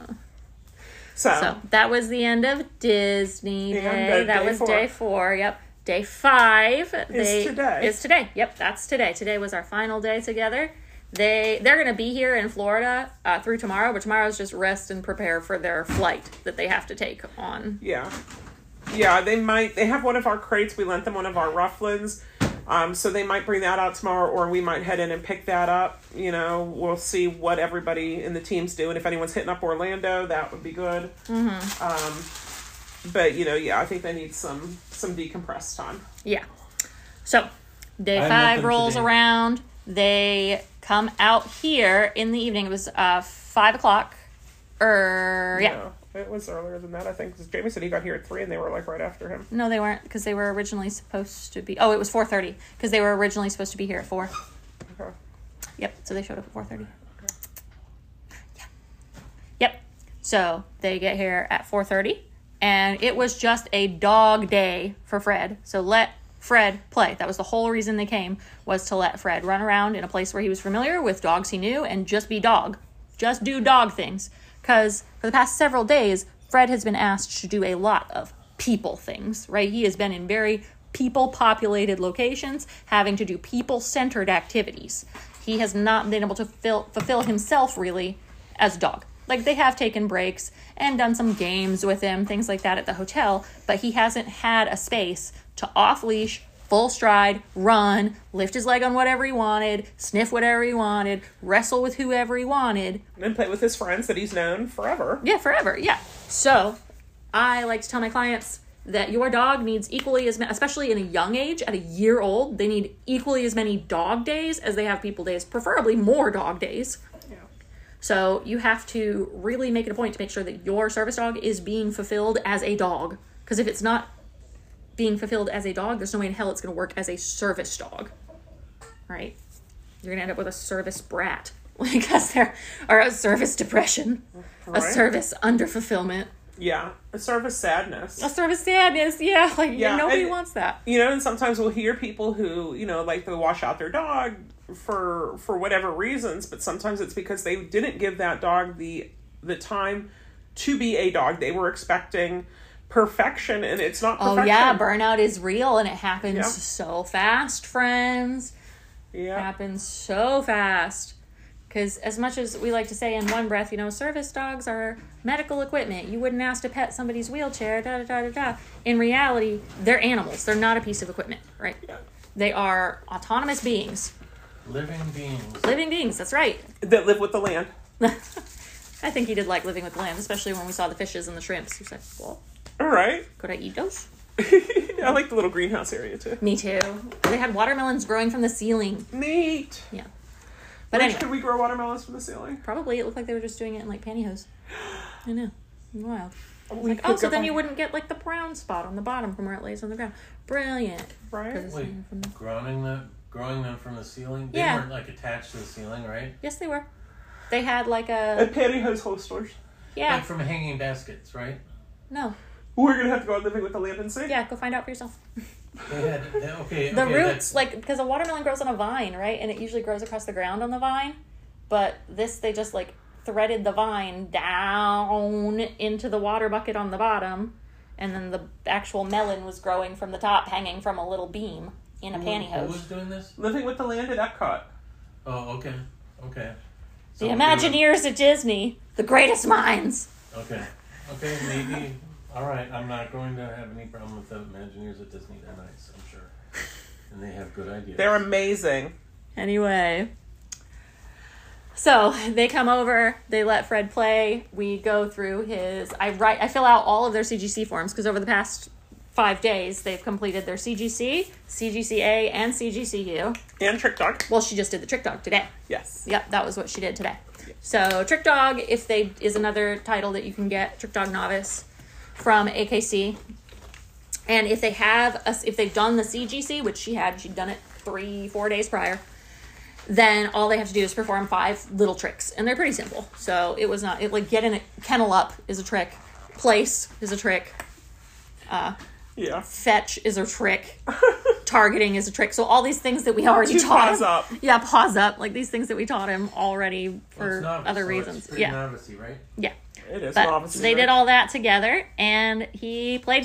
So that was the end of Disney Day. That was day 4. Yep. Day 5 is today. Yep, that's today. Today was our final day together. They're going to be here in Florida through tomorrow, but tomorrow's just rest and prepare for their flight that they have to take on. Yeah. Yeah, they have one of our crates. We lent them one of our Rufflins. So they might bring that out tomorrow, or we might head in and pick that up. You know, we'll see what everybody in the team's doing. If anyone's hitting up Orlando, that would be good. Mm-hmm. But, you know, I think they need some decompressed time. Yeah. So, day 5 rolls around. They come out here in the evening. It was 5 o'clock. No, it was earlier than that, I think. 'Cause Jamie said he got here at 3 and they were like right after him. No, they weren't, because they were originally supposed to be... Oh, it was 4:30, because they were originally supposed to be here at 4. Okay. Yep, so they showed up at 4:30. Yeah. Yep. So they get here at 4:30, and it was just a dog day for Fred. So let Fred play. That was the whole reason they came, was to let Fred run around in a place where he was familiar with dogs he knew and just be dog. Just do dog things. Because for the past several days, Fred has been asked to do a lot of people things, right? He has been in very people-populated locations, having to do people-centered activities. He has not been able to fulfill himself, really, as a dog. Like, they have taken breaks and done some games with him, things like that at the hotel, but he hasn't had a space to off-leash, full stride, run, lift his leg on whatever he wanted, sniff whatever he wanted, wrestle with whoever he wanted. And play with his friends that he's known forever. Yeah, forever, yeah. So, I like to tell my clients that your dog needs equally as many, especially in a young age, at a year old, they need equally as many dog days as they have people days, preferably more dog days. Yeah. So, you have to really make it a point to make sure that your service dog is being fulfilled as a dog. Because if it's not being fulfilled as a dog, there's no way in hell it's going to work as a service dog, right? You're going to end up with a service brat, because or a service depression, Right. a service underfulfillment, Yeah. A service sadness. a service sadness. Yeah, like Yeah, nobody and- wants that. You know, and sometimes we'll hear people who, you know, like they wash out their dog for whatever reasons, but sometimes it's because they didn't give that dog the time to be a dog. They were expecting perfection, and it's not perfection. Oh yeah, burnout is real, and it happens Yeah. so fast, friends. Yeah. Happens so fast. Because as much as we like to say in one breath, you know, service dogs are medical equipment. You wouldn't ask to pet somebody's wheelchair, da-da-da-da-da. In reality, they're animals. They're not a piece of equipment, right? Yeah. They are autonomous beings. Living beings. Living beings, that's right. That live with the land. I think he did like living with the land, especially when we saw the fishes and the shrimps. He was like, well, All right. could I eat those? I like the little greenhouse area too. Me too. They had watermelons growing from the ceiling. Neat. Yeah. But Rich, anyway, could we grow watermelons from the ceiling? probably it looked like they were just doing it in like pantyhose. I know. Wild. We Like, could oh, so go then find- you wouldn't get like the brown spot on the bottom from where it lays on the ground. Brilliant. Right. Because- Wait, from the- growing them from the ceiling? They Yeah. weren't like attached to the ceiling, right? Yes, they were. They had like And a pantyhose holsters. yeah. Like from hanging baskets, right? No. We're gonna have to go out living with the land and see. Yeah, go find out for yourself. Okay. The okay, roots, like, because a watermelon grows on a vine, right? And it usually grows across the ground on the vine. But this, they just like threaded the vine down into the water bucket on the bottom. And then the actual melon was growing from the top, hanging from a little beam in a Who pantyhose. was doing this? Living with the land at Epcot. Oh, okay. The So Imagineers at Disney, the greatest minds. Okay, maybe. All right, I'm not going to have any problem with the Imagineers at Disney. They're nice, I'm sure. And they have good ideas. They're amazing. Anyway. So they come over, they let Fred play. We go through I fill out all of their CGC forms because over the past 5 days they've completed their CGC, CGCA, and CGCU. And Trick Dog. Well, she just did the Trick Dog today. Yes. Yep, that was what she did today. So Trick Dog, is another title that you can get, Trick Dog Novice, from AKC. And if they've done the CGC, which she'd done it 3-4 days prior, then all they have to do is perform 5 little tricks, and they're pretty simple. So it was not like getting a kennel up is a trick, place is a trick, Yeah. fetch is a trick, targeting is a trick. So all these things that we already To taught pause him. up. Yeah, pause up. Like these things that we taught him already for It's novice, other so reasons. It's pretty Yeah. novice-y, right? Yeah. It is. But novice, they did all that together, and he played.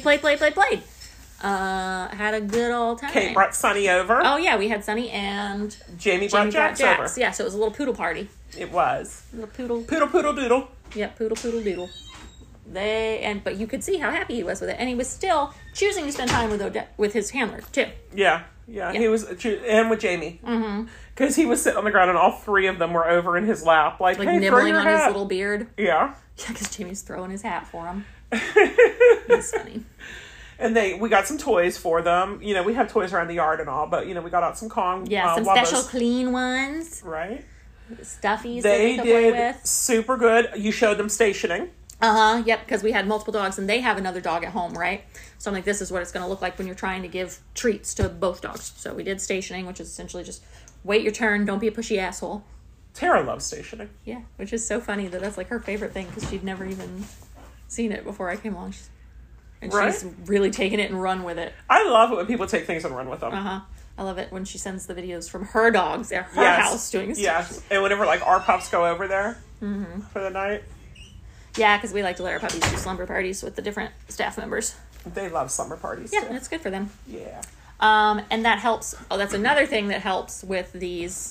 Had a good old time. Kate brought Sunny over. Oh yeah, we had Sunny and Jamie Jamie brought Jax over. Yeah, so it was a little poodle party. It was. Little poodle. Poodle poodle doodle. Yep, poodle doodle. But you could see how happy he was with it, and he was still choosing to spend time with his handler too. Yeah. He was, and with Jamie. Mm-hmm. Because he was sitting on the ground, and all 3 of them were over in his lap, like hey, throw nibbling your on his hat. little beard. Yeah. Yeah, because Jamie's throwing his hat for him. That's funny. And we got some toys for them. You know, we have toys around the yard and all, but, you know, we got out some Kong. Yeah, some Wubbas. special clean ones. Right. Stuffies They that they could play did with. super good. You showed them stationing. Yep, because we had multiple dogs and they have another dog at home, right? So I'm like, this is what it's going to look like when you're trying to give treats to both dogs. So we did stationing, which is essentially just wait your turn, don't be a pushy asshole. Tara loves stationing. Yeah, which is so funny that that's like her favorite thing because she'd never even seen it before I came along. And Right? she's really taken it and run with it. I love it when people take things and run with them. I love it when she sends the videos from her dogs at her Yes. house doing stuff. Yes. And whenever, like, our pups go over there for the night, Yeah, because we like to let our puppies do slumber parties with the different staff members. they love slumber parties, Yeah, too. and it's good for them. Yeah. And that helps. Oh, that's another thing that helps with these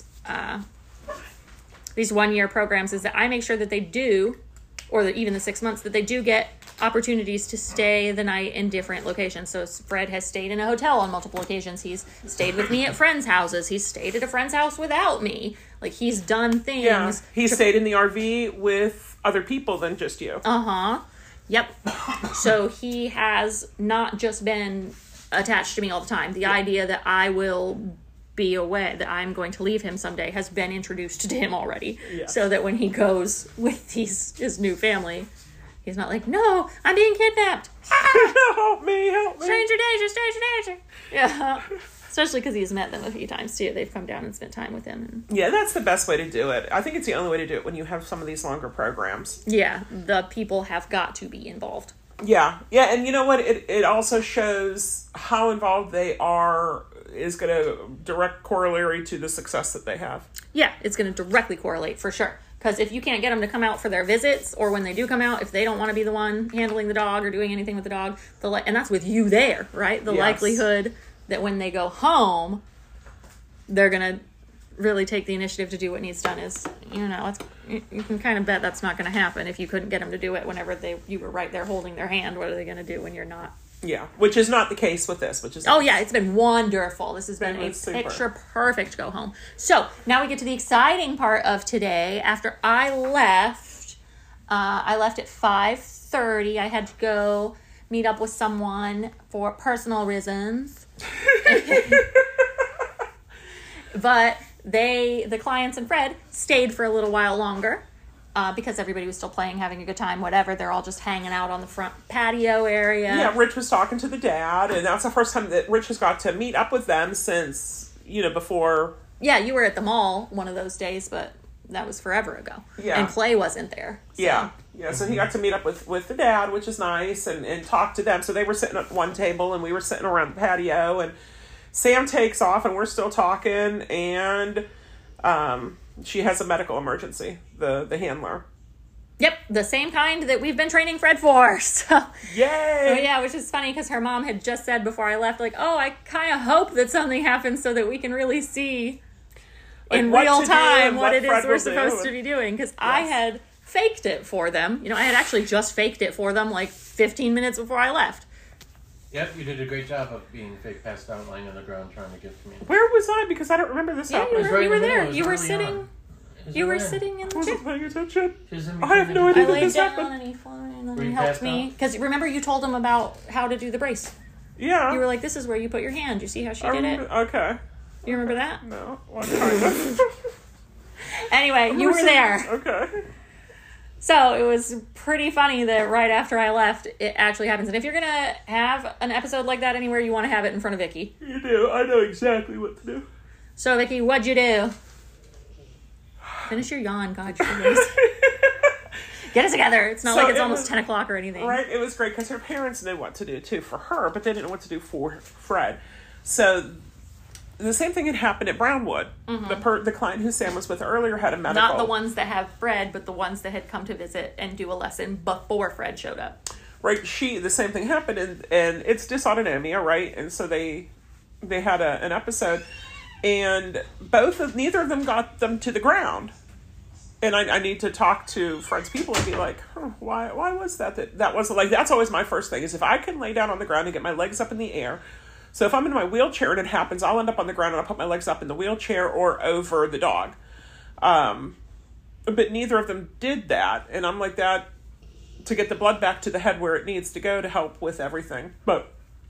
1-year programs is that I make sure that they do, or even the 6 months, that they do get opportunities to stay the night in different locations. So Fred has stayed in a hotel on multiple occasions. He's stayed with me at friends' houses. He's stayed at a friend's house without me. Like, he's done things. Yeah. He stayed in the RV with other people than just you. Yep. So he has not just been attached to me all the time. The idea that I will be away, that I'm going to leave him someday, has been introduced to him already. Yeah. So that when he goes with his new family, he's not like, no, I'm being kidnapped. Help me. Stranger danger, stranger danger. Yeah. Especially because he's met them a few times too. They've come down and spent time with him. Yeah, that's the best way to do it. I think it's the only way to do it when you have some of these longer programs. Yeah, the people have got to be involved. Yeah. Yeah, and you know what? It also shows how involved they are is going to direct corollary to the success that they have. Yeah, it's going to directly correlate for sure. Because if you can't get them to come out for their visits, or when they do come out, if they don't want to be the one handling the dog or doing anything with the dog, and that's with you there, right? The Yes. likelihood that when they go home, they're going to really take the initiative to do what needs done is, you can kind of bet that's not going to happen if you couldn't get them to do it whenever you were right there holding their hand. What are they going to do when you're not? Yeah, which is not the case with this, which is... Oh, yeah, it's been wonderful. This has been It a was super. picture-perfect go home. So, now we get to the exciting part of today. After I left at 5:30. I had to go meet up with someone for personal reasons. But the clients and Fred stayed for a little while longer. Because everybody was still playing, having a good time, whatever. They're all just hanging out on the front patio area. Yeah, Rich was talking to the dad, and that's the first time that Rich has got to meet up with them since, before... Yeah, you were at the mall one of those days, but that was forever ago. Yeah. And Clay wasn't there. So. Yeah. Yeah, so he got to meet up with the dad, which is nice, and talk to them. So they were sitting at one table, and we were sitting around the patio, and Sam takes off, and we're still talking, and... she has a medical emergency, the handler. Yep, the same kind that we've been training Fred for. So, Yay! oh yeah, which is funny because her mom had just said before I left, like, oh, I kind of hope that something happens so that we can really see in what real to do time and what it Fred is we're will supposed do. to be doing. Because I had faked it for them. I had actually just faked it for them like 15 minutes before I left. Yep, you did a great job of being fake passed out, lying on the ground, trying to give to me. Where was I? Because I don't remember this Yeah, happening. was right you in were the middle. there. It was You were early sitting. on. You were there. sitting in I the wasn't chair. paying attention. She was in I have no between idea I that laid this down happened. and he flew and then Were he you helped passed me. out? Because remember you told him about how to do the brace. Yeah. You were like, this is where you put your hand. You see how she did it? Okay. You remember that? No. What kind of? Anyway, you were there. Okay. So it was pretty funny that right after I left, it actually happens. And if you're going to have an episode like that anywhere, you want to have it in front of Vicky. You do. I know exactly what to do. So, Vicky, what'd you do? Finish your yawn, God, please. Get it together. It's not So like it's it almost was- 10 o'clock or anything. Right? It was great because her parents knew what to do too for her, but they didn't know what to do for Fred. So the same thing had happened at Brownwood. The client who Sam was with earlier had a medical. Not the ones that have Fred, but the ones that had come to visit and do a lesson before Fred showed up. Right? The same thing happened, and it's dysautonomia, right? And so they had an episode, and neither of them got them to the ground. And I need to talk to Fred's people and be like, why was that? That wasn't like, that's always my first thing, is if I can lay down on the ground and get my legs up in the air. So if I'm in my wheelchair and it happens, I'll end up on the ground and I'll put my legs up in the wheelchair or over the dog. But neither of them did that. And I'm like, that to get the blood back to the head where it needs to go to help with everything. But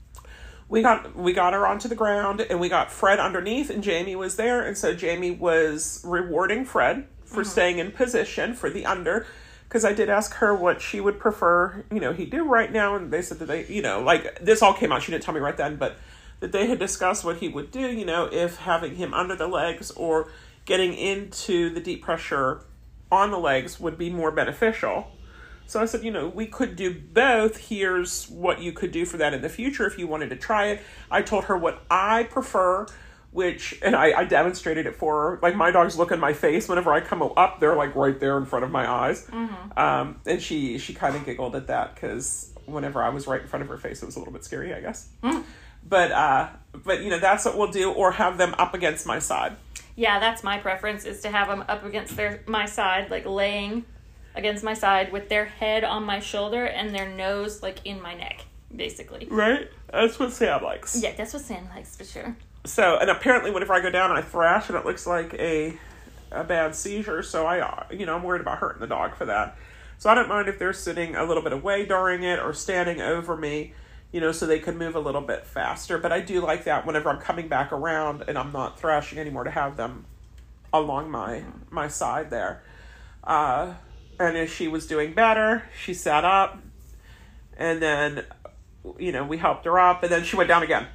we got her onto the ground, and we got Fred underneath, and Jamie was there, and so Jamie was rewarding Fred for staying in position for the under, because I did ask her what she would prefer, he do right now, and they said that they, like, this all came out, she didn't tell me right then, but that they had discussed what he would do, if having him under the legs or getting into the deep pressure on the legs would be more beneficial. So I said, we could do both. Here's what you could do for that in the future if you wanted to try it. I told her what I prefer, and I demonstrated it for her. Like, my dogs look in my face whenever I come up. They're like right there in front of my eyes. And she kind of giggled at that, because whenever I was right in front of her face, it was a little bit scary, I guess. But that's what we'll do, or have them up against my side. Yeah, that's my preference, is to have them up against my side, like laying against my side with their head on my shoulder and their nose like in my neck, basically. Right? That's what Sam likes. Yeah, that's what Sam likes for sure. So, and apparently whenever I go down, I thrash and it looks like a bad seizure. So I'm worried about hurting the dog for that. So I don't mind if they're sitting a little bit away during it or standing over me, so they can move a little bit faster. But I do like that whenever I'm coming back around and I'm not thrashing anymore, to have them along my side there. And as she was doing better, she sat up, and then, we helped her up, and then she went down again.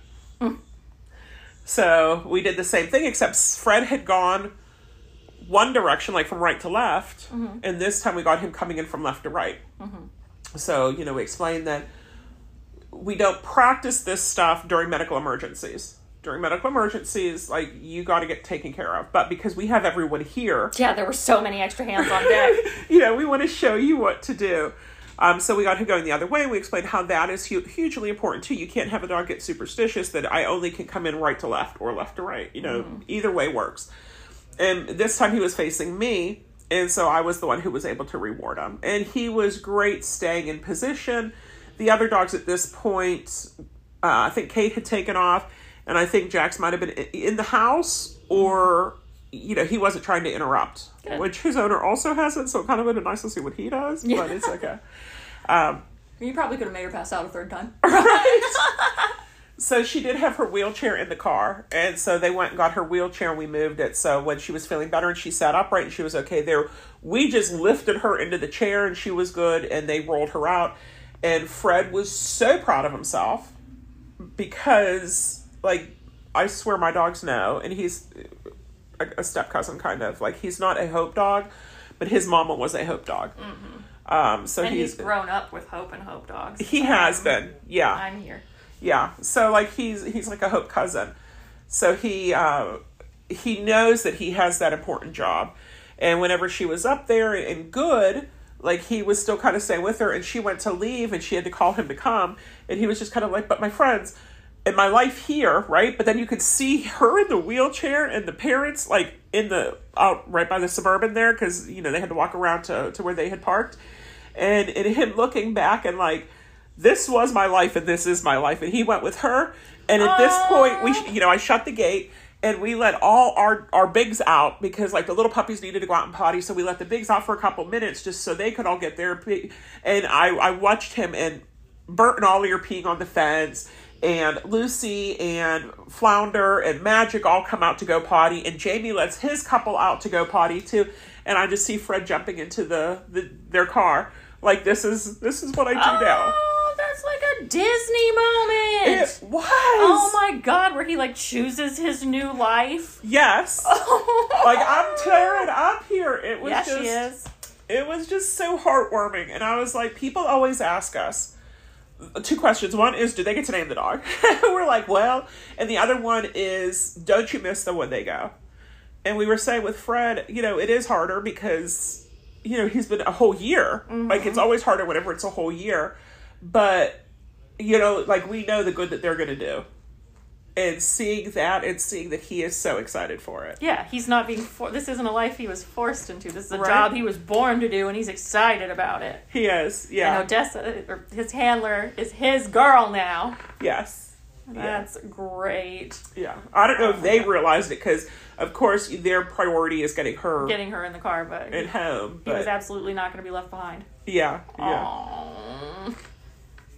So we did the same thing, except Fred had gone one direction, like from right to left, and this time we got him coming in from left to right. So, we explained that we don't practice this stuff during medical emergencies. During medical emergencies, like, you got to get taken care of. But because we have everyone here... Yeah, there were so many extra hands on deck. We want to show you what to do. So we got him going the other way. We explained how that is hugely important, too. You can't have a dog get superstitious that I only can come in right to left or left to right. Either way works. And this time he was facing me, and so I was the one who was able to reward him. And he was great staying in position. The other dogs at this point, I think Kate had taken off, and I think Jax might have been in the house, or, he wasn't trying to interrupt. Good. Which his owner also hasn't, so it kind of would have been nice to see what he does, but it's okay. You probably could have made her pass out a third time. Right? So she did have her wheelchair in the car, and so they went and got her wheelchair, and we moved it. So when she was feeling better and she sat upright and she was okay there, we just lifted her into the chair, and she was good, and they rolled her out. And Fred was so proud of himself, because... like, I swear my dogs know, and he's a step cousin, kind of. Like, he's not a Hope dog, but his mama was a Hope dog. So he's grown up with Hope and Hope dogs. He has been, yeah. I'm here. Yeah, so, like, he's like a Hope cousin. So he knows that he has that important job. And whenever she was up there and good, like, he was still kind of staying with her, and she went to leave, and she had to call him to come, and he was just kind of like, but my friends... in my life here, right? But then you could see her in the wheelchair and the parents, like, right by the Suburban there, because, they had to walk around to where they had parked. And him looking back and, like, this was my life and this is my life. And he went with her. And at this point, I shut the gate and we let all our bigs out, because, like, the little puppies needed to go out and potty. So we let the bigs out for a couple minutes just so they could all get their pee. And I watched him, and Bert and Ollie are peeing on the fence. And Lucy and Flounder and Magic all come out to go potty, and Jamie lets his couple out to go potty too. And I just see Fred jumping into their car. Like, this is what I do now. Oh, that's like a Disney moment. It was. Oh my God, where he, like, chooses his new life. Yes. Like, I'm tearing up here. It was she is. It was just so heartwarming. And I was like, people always ask us 2 questions. One is, do they get to name the dog? We're like, well. And the other one is, don't you miss them when they go? And we were saying with Fred, it is harder because, he's been a whole year. Like, it's always harder whenever it's a whole year. But, like, we know the good that they're going to do. And seeing that, and seeing that he is so excited for it. Yeah, he's not being this isn't a life he was forced into. This is a job he was born to do, and he's excited about it. He is, yeah. And Odessa, or his handler, is his girl now. Yes. That's great. Yeah. I don't know if they realized it, because, of course, their priority is getting her in the car, but... at home. He was absolutely not going to be left behind. Yeah, yeah. Aww.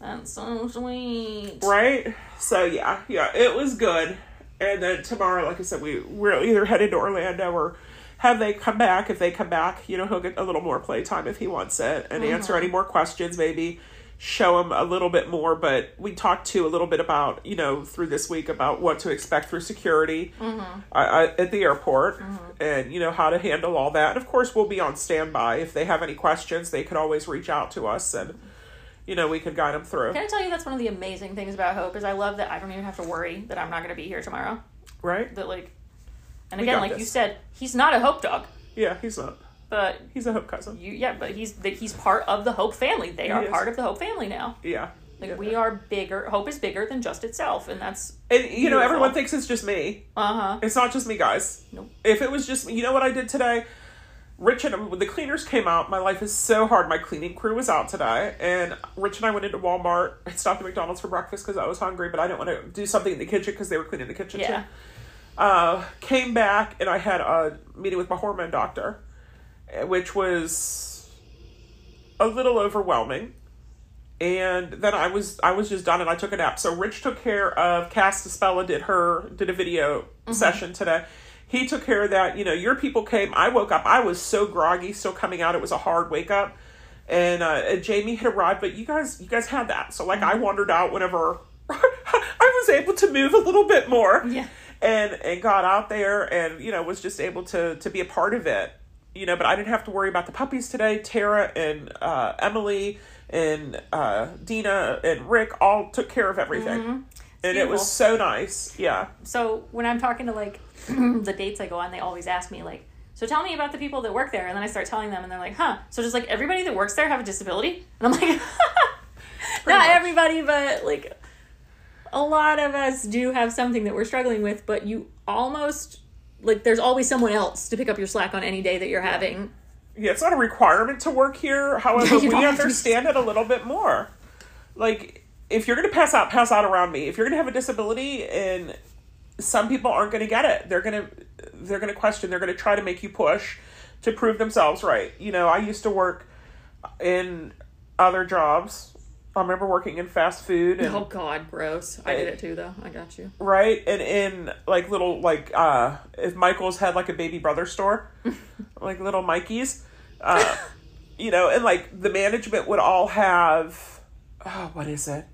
That's so sweet. Right? So, yeah, it was good. And then tomorrow, like I said, we're either headed to Orlando or have they come back. If they come back, you know, he'll get a little more playtime if he wants it and answer any more questions, maybe show him a little bit more. But we talked too a little bit about, you know, through this week about what to expect through security at the airport and, you know, how to handle all that. And of course, we'll be on standby. If they have any questions, they could always reach out to us and, you know, we could guide them through. Can I tell you that's one of the amazing things about Hope is I love that I don't even have to worry that I'm not going to be here tomorrow. Right? That, like, and again, like you said, he's not a Hope dog. Yeah, he's not. But he's a Hope cousin. But he's part of the Hope family. They are part of the Hope family now. Yeah. Like, we are bigger. Hope is bigger than just itself, and that's And, you know, everyone thinks it's just me. It's not just me, guys. Nope. If it was just me, you know what I did today? Rich and when the cleaners came out, my life is so hard. My cleaning crew was out today, and Rich and I went into Walmart. I stopped at McDonald's for breakfast because I was hungry, but I didn't want to do something in the kitchen because they were cleaning the kitchen too. Came back, and I had a meeting with my hormone doctor, which was a little overwhelming. And then I was just done, and I took a nap. So Rich took care of Cass Dispella, did a video session today. He took care of that. You know, your people came. I woke up. I was so groggy, still coming out. It was a hard wake up. And Jamie had arrived, but you guys had that. So, like, I wandered out whenever I was able to move a little bit more. Yeah. And got out there and, you know, was just able to be a part of it. You know, but I didn't have to worry about the puppies today. Tara and Emily and Dina and Rick all took care of everything. And it was so nice. Yeah. So when I'm talking to, like, the dates I go on, they always ask me, like, so tell me about the people that work there. And then I start telling them, and they're like, huh, so does, like, everybody that works there have a disability? And I'm like, not everybody, but, like, a lot of us do have something that we're struggling with, but you almost, like, there's always someone else to pick up your slack on any day that you're having. Yeah, it's not a requirement to work here. However, we understand it a little bit more. Like, if you're going to pass out around me. If you're going to have a disability, and some people aren't going to get it, they're going to question. They're going to try to make you push to prove themselves right. You know, I used to work in other jobs. I remember working in fast food. And, oh God, gross! I did it too, though. I got you. Right, and in like little if Michael's had like a baby brother store, like little Mikey's, you know, and like the management would all have, what is it?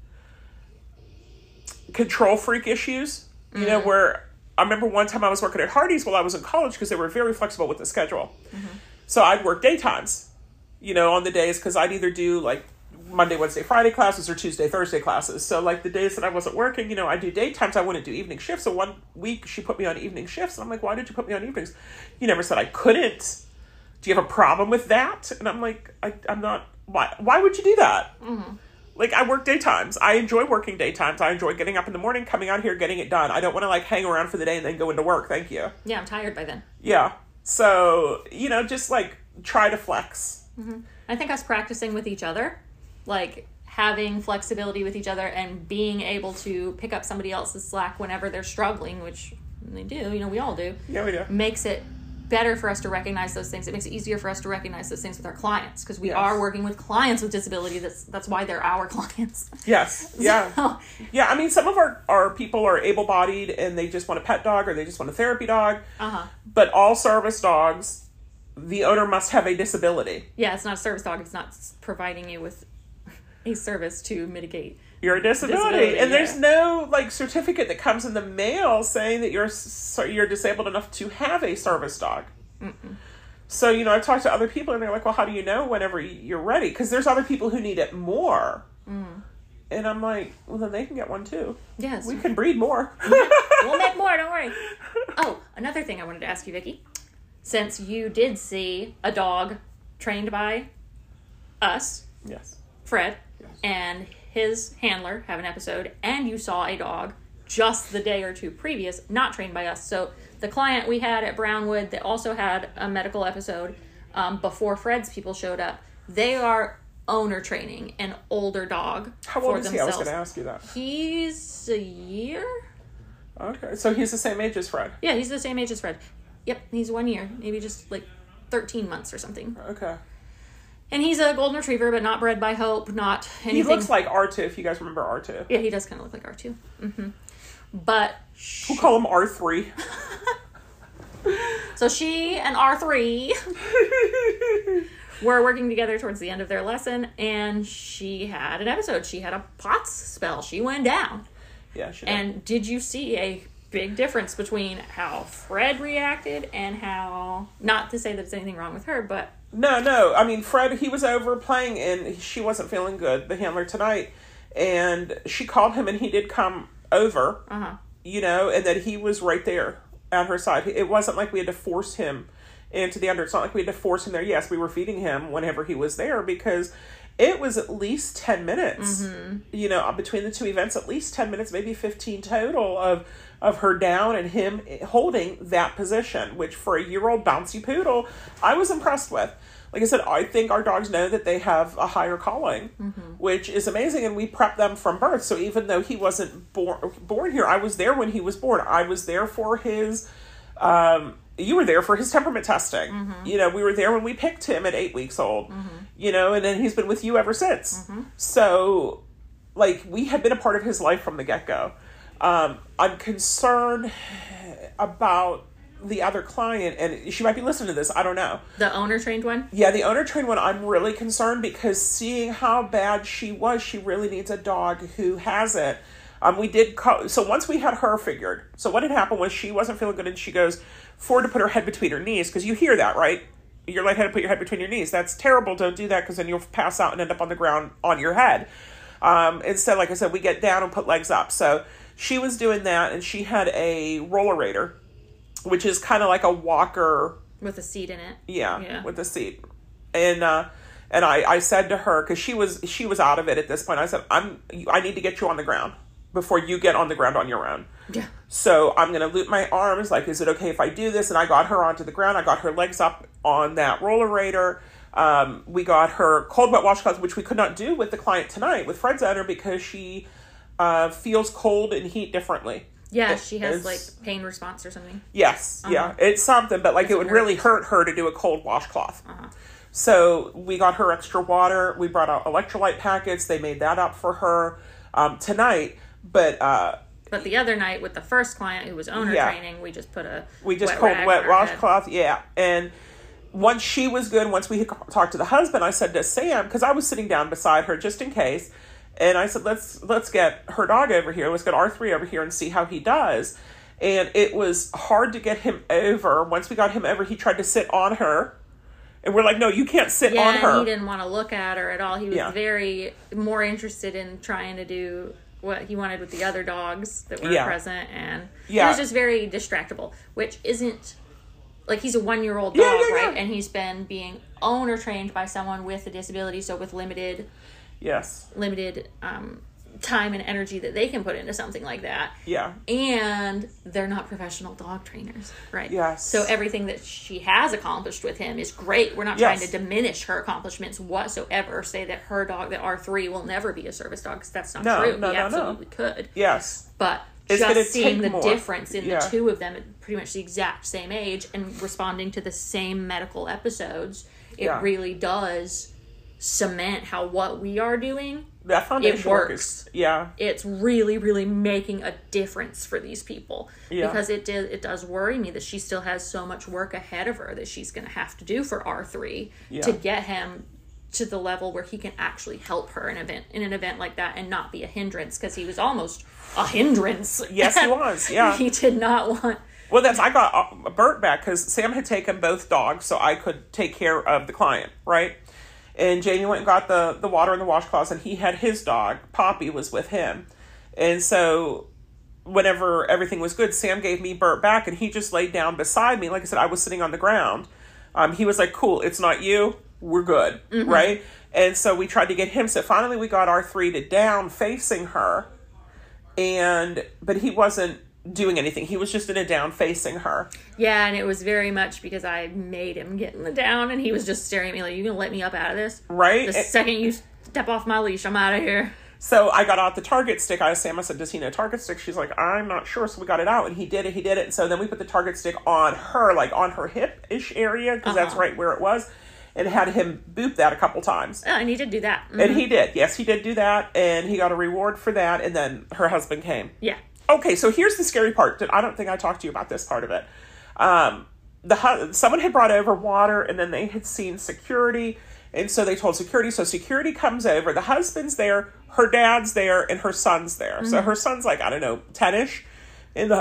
Control freak issues. You know, where I remember one time I was working at Hardee's while I was in college because they were very flexible with the schedule. So I'd work daytimes, you know, on the days because I'd either do like Monday, Wednesday, Friday classes or Tuesday, Thursday classes. So like the days that I wasn't working, you know, I do daytimes. I wouldn't do evening shifts. So one week she put me on evening shifts. And I'm like, why did you put me on evenings? You never said I couldn't. Do you have a problem with that? And I'm like, I'm not. Why would you do that? Like, I work daytimes. I enjoy working daytimes. I enjoy getting up in the morning, coming out here, getting it done. I don't want to, like, hang around for the day and then go into work. Thank you. Yeah, I'm tired by then. Yeah. So, you know, just, like, try to flex. I think us practicing with each other, like, having flexibility with each other and being able to pick up somebody else's slack whenever they're struggling, which they do, you know, we all do. Yeah, we do. Makes it better for us to recognize those things. It makes it easier for us to recognize those things with our clients because we are working with clients with disability. That's why they're our clients. Yes. Yeah. Yeah. I mean, some of our people are able-bodied and they just want a pet dog or they just want a therapy dog. But all service dogs, the owner must have a disability. Yeah, it's not a service dog. It's not providing you with a service to mitigate your disability. And there's no like certificate that comes in the mail saying that you're disabled enough to have a service dog. So, you know, I talked to other people and they're like, well, how do you know whenever you're ready? Because there's other people who need it more. And I'm like, well, then they can get one too. Yes. We can breed more. We'll make more, don't worry. Oh, another thing I wanted to ask you, Vicki. Since you did see a dog trained by us, Fred, and his handler have an episode, and you saw a dog just the day or two previous, not trained by us. So the client we had at Brownwood that also had a medical episode before Fred's people showed up, they are owner training an older dog. How old is he? I was going to ask you that. He's a year. Okay, so he's the same age as Fred. Yeah, he's the same age as Fred. Yep, he's 1 year, maybe just like 13 months or something. Okay. And he's a golden retriever, but not bred by Hope, not anything. He looks like R2, if you guys remember R2. Yeah, he does kind of look like R2. Mm-hmm. But... We'll call him R3. So she and R3 were working together towards the end of their lesson, and she had an episode. She had a POTS spell. She went down. Yeah, she did. And did you see a big difference between how Fred reacted and how... Not to say that it's anything wrong with her, but... No. I mean, Fred, he was over playing, and she wasn't feeling good, the handler, tonight. And she called him, and he did come over, you know, and that he was right there at her side. It wasn't like we had to force him into the under. It's not like we had to force him there. Yes, we were feeding him whenever he was there, because it was at least 10 minutes, you know, between the two events, at least 10 minutes, maybe 15 total of her down and him holding that position, which for a year-old bouncy poodle, I was impressed with. Like I said, I think our dogs know that they have a higher calling, which is amazing, and we prep them from birth. So even though he wasn't born here, I was there when he was born. I was there for his, you were there for his temperament testing. You know, we were there when we picked him at 8 weeks old, you know, and then he's been with you ever since. So, like, we had been a part of his life from the get-go. I'm concerned about the other client, and she might be listening to this, I don't know. The owner-trained one? Yeah, the owner-trained one, I'm really concerned, because seeing how bad she was, she really needs a dog who has it. We did so once we had her figured, so what had happened was she wasn't feeling good, and she goes forward to put her head between her knees, because you hear that, right? You're like, how to put your head between your knees. That's terrible. Don't do that, because then you'll pass out and end up on the ground on your head. Instead, like I said, we get down and put legs up. So she was doing that, and she had a rollerator, which is kind of like a walker with a seat in it. Yeah, with a seat. And I said to her, because she was out of it at this point, I said, I need to get you on the ground before you get on the ground on your own. Yeah. So I'm going to loop my arms, like, is it okay if I do this? And I got her onto the ground. I got her legs up on that rollerator. We got her cold wet washcloth, which we could not do with the client tonight, with Fred's owner, because she feels cold and heat differently. Yeah, she has, like, pain response or something. Yes, yeah. It's something, but, like, it would really hurt her to do a cold washcloth. So we got her extra water. We brought out electrolyte packets. They made that up for her tonight. But the other night with the first client who was owner training, we just put wet washcloth. Yeah. And once she was good, once we had talked to the husband, I said to Sam, because I was sitting down beside her just in case, and I said, let's get her dog over here. Let's get R3 over here and see how he does. And it was hard to get him over. Once we got him over, he tried to sit on her. And we're like, no, you can't sit on her. Yeah, he didn't want to look at her at all. He was very more interested in trying to do what he wanted with the other dogs that were present. And he was just very distractible, which isn't... Like, he's a 1-year-old dog, right? And he's been being owner trained by someone with a disability, so with limited time and energy that they can put into something like that. Yeah. And they're not professional dog trainers, right? Yes. So everything that she has accomplished with him is great. We're not trying to diminish her accomplishments whatsoever. Say that her dog, that R3, will never be a service dog, because that's not true. He absolutely could. Yes. But just seeing the difference in the two of them at pretty much the exact same age and responding to the same medical episodes, it really does cement how what we are doing, that foundation it works. It's really, really making a difference for these people. Because it does worry me that she still has so much work ahead of her that she's going to have to do for R3 to get him to the level where he can actually help her in an event like that and not be a hindrance, because he was almost a hindrance. Yes, he was. Yeah. He did not want... Well, I got Bert back because Sam had taken both dogs, so I could take care of the client, right? And Jamie went and got the water in the washcloths, and he had his dog. Poppy was with him. And so whenever everything was good, Sam gave me Bert back, and he just laid down beside me. Like I said, I was sitting on the ground. He was like, cool, it's not you. We're good, right? And so we tried to get him. So finally we got R3 to down facing her. But he wasn't doing anything. He was just in a down facing her. Yeah, and it was very much because I made him get in the down, and he was just staring at me like, you gonna let me up out of this? Right. The second you step off my leash, I'm out of here. So I got out the target stick. I asked Sam, I said, does he know target stick? She's like, I'm not sure. So we got it out, and he did it. And so then we put the target stick on her, like on her hip-ish area, because that's right where it was. and had him boop that a couple times. Oh, and he did do that. Mm-hmm. And he did. Yes, he did do that. And he got a reward for that. And then her husband came. Yeah. Okay, so here's the scary part. I don't think I talked to you about this part of it. Someone had brought over water, and then they had seen security. And so they told security. So security comes over. The husband's there. Her dad's there. And her son's there. Mm-hmm. So her son's like, I don't know, 10-ish. And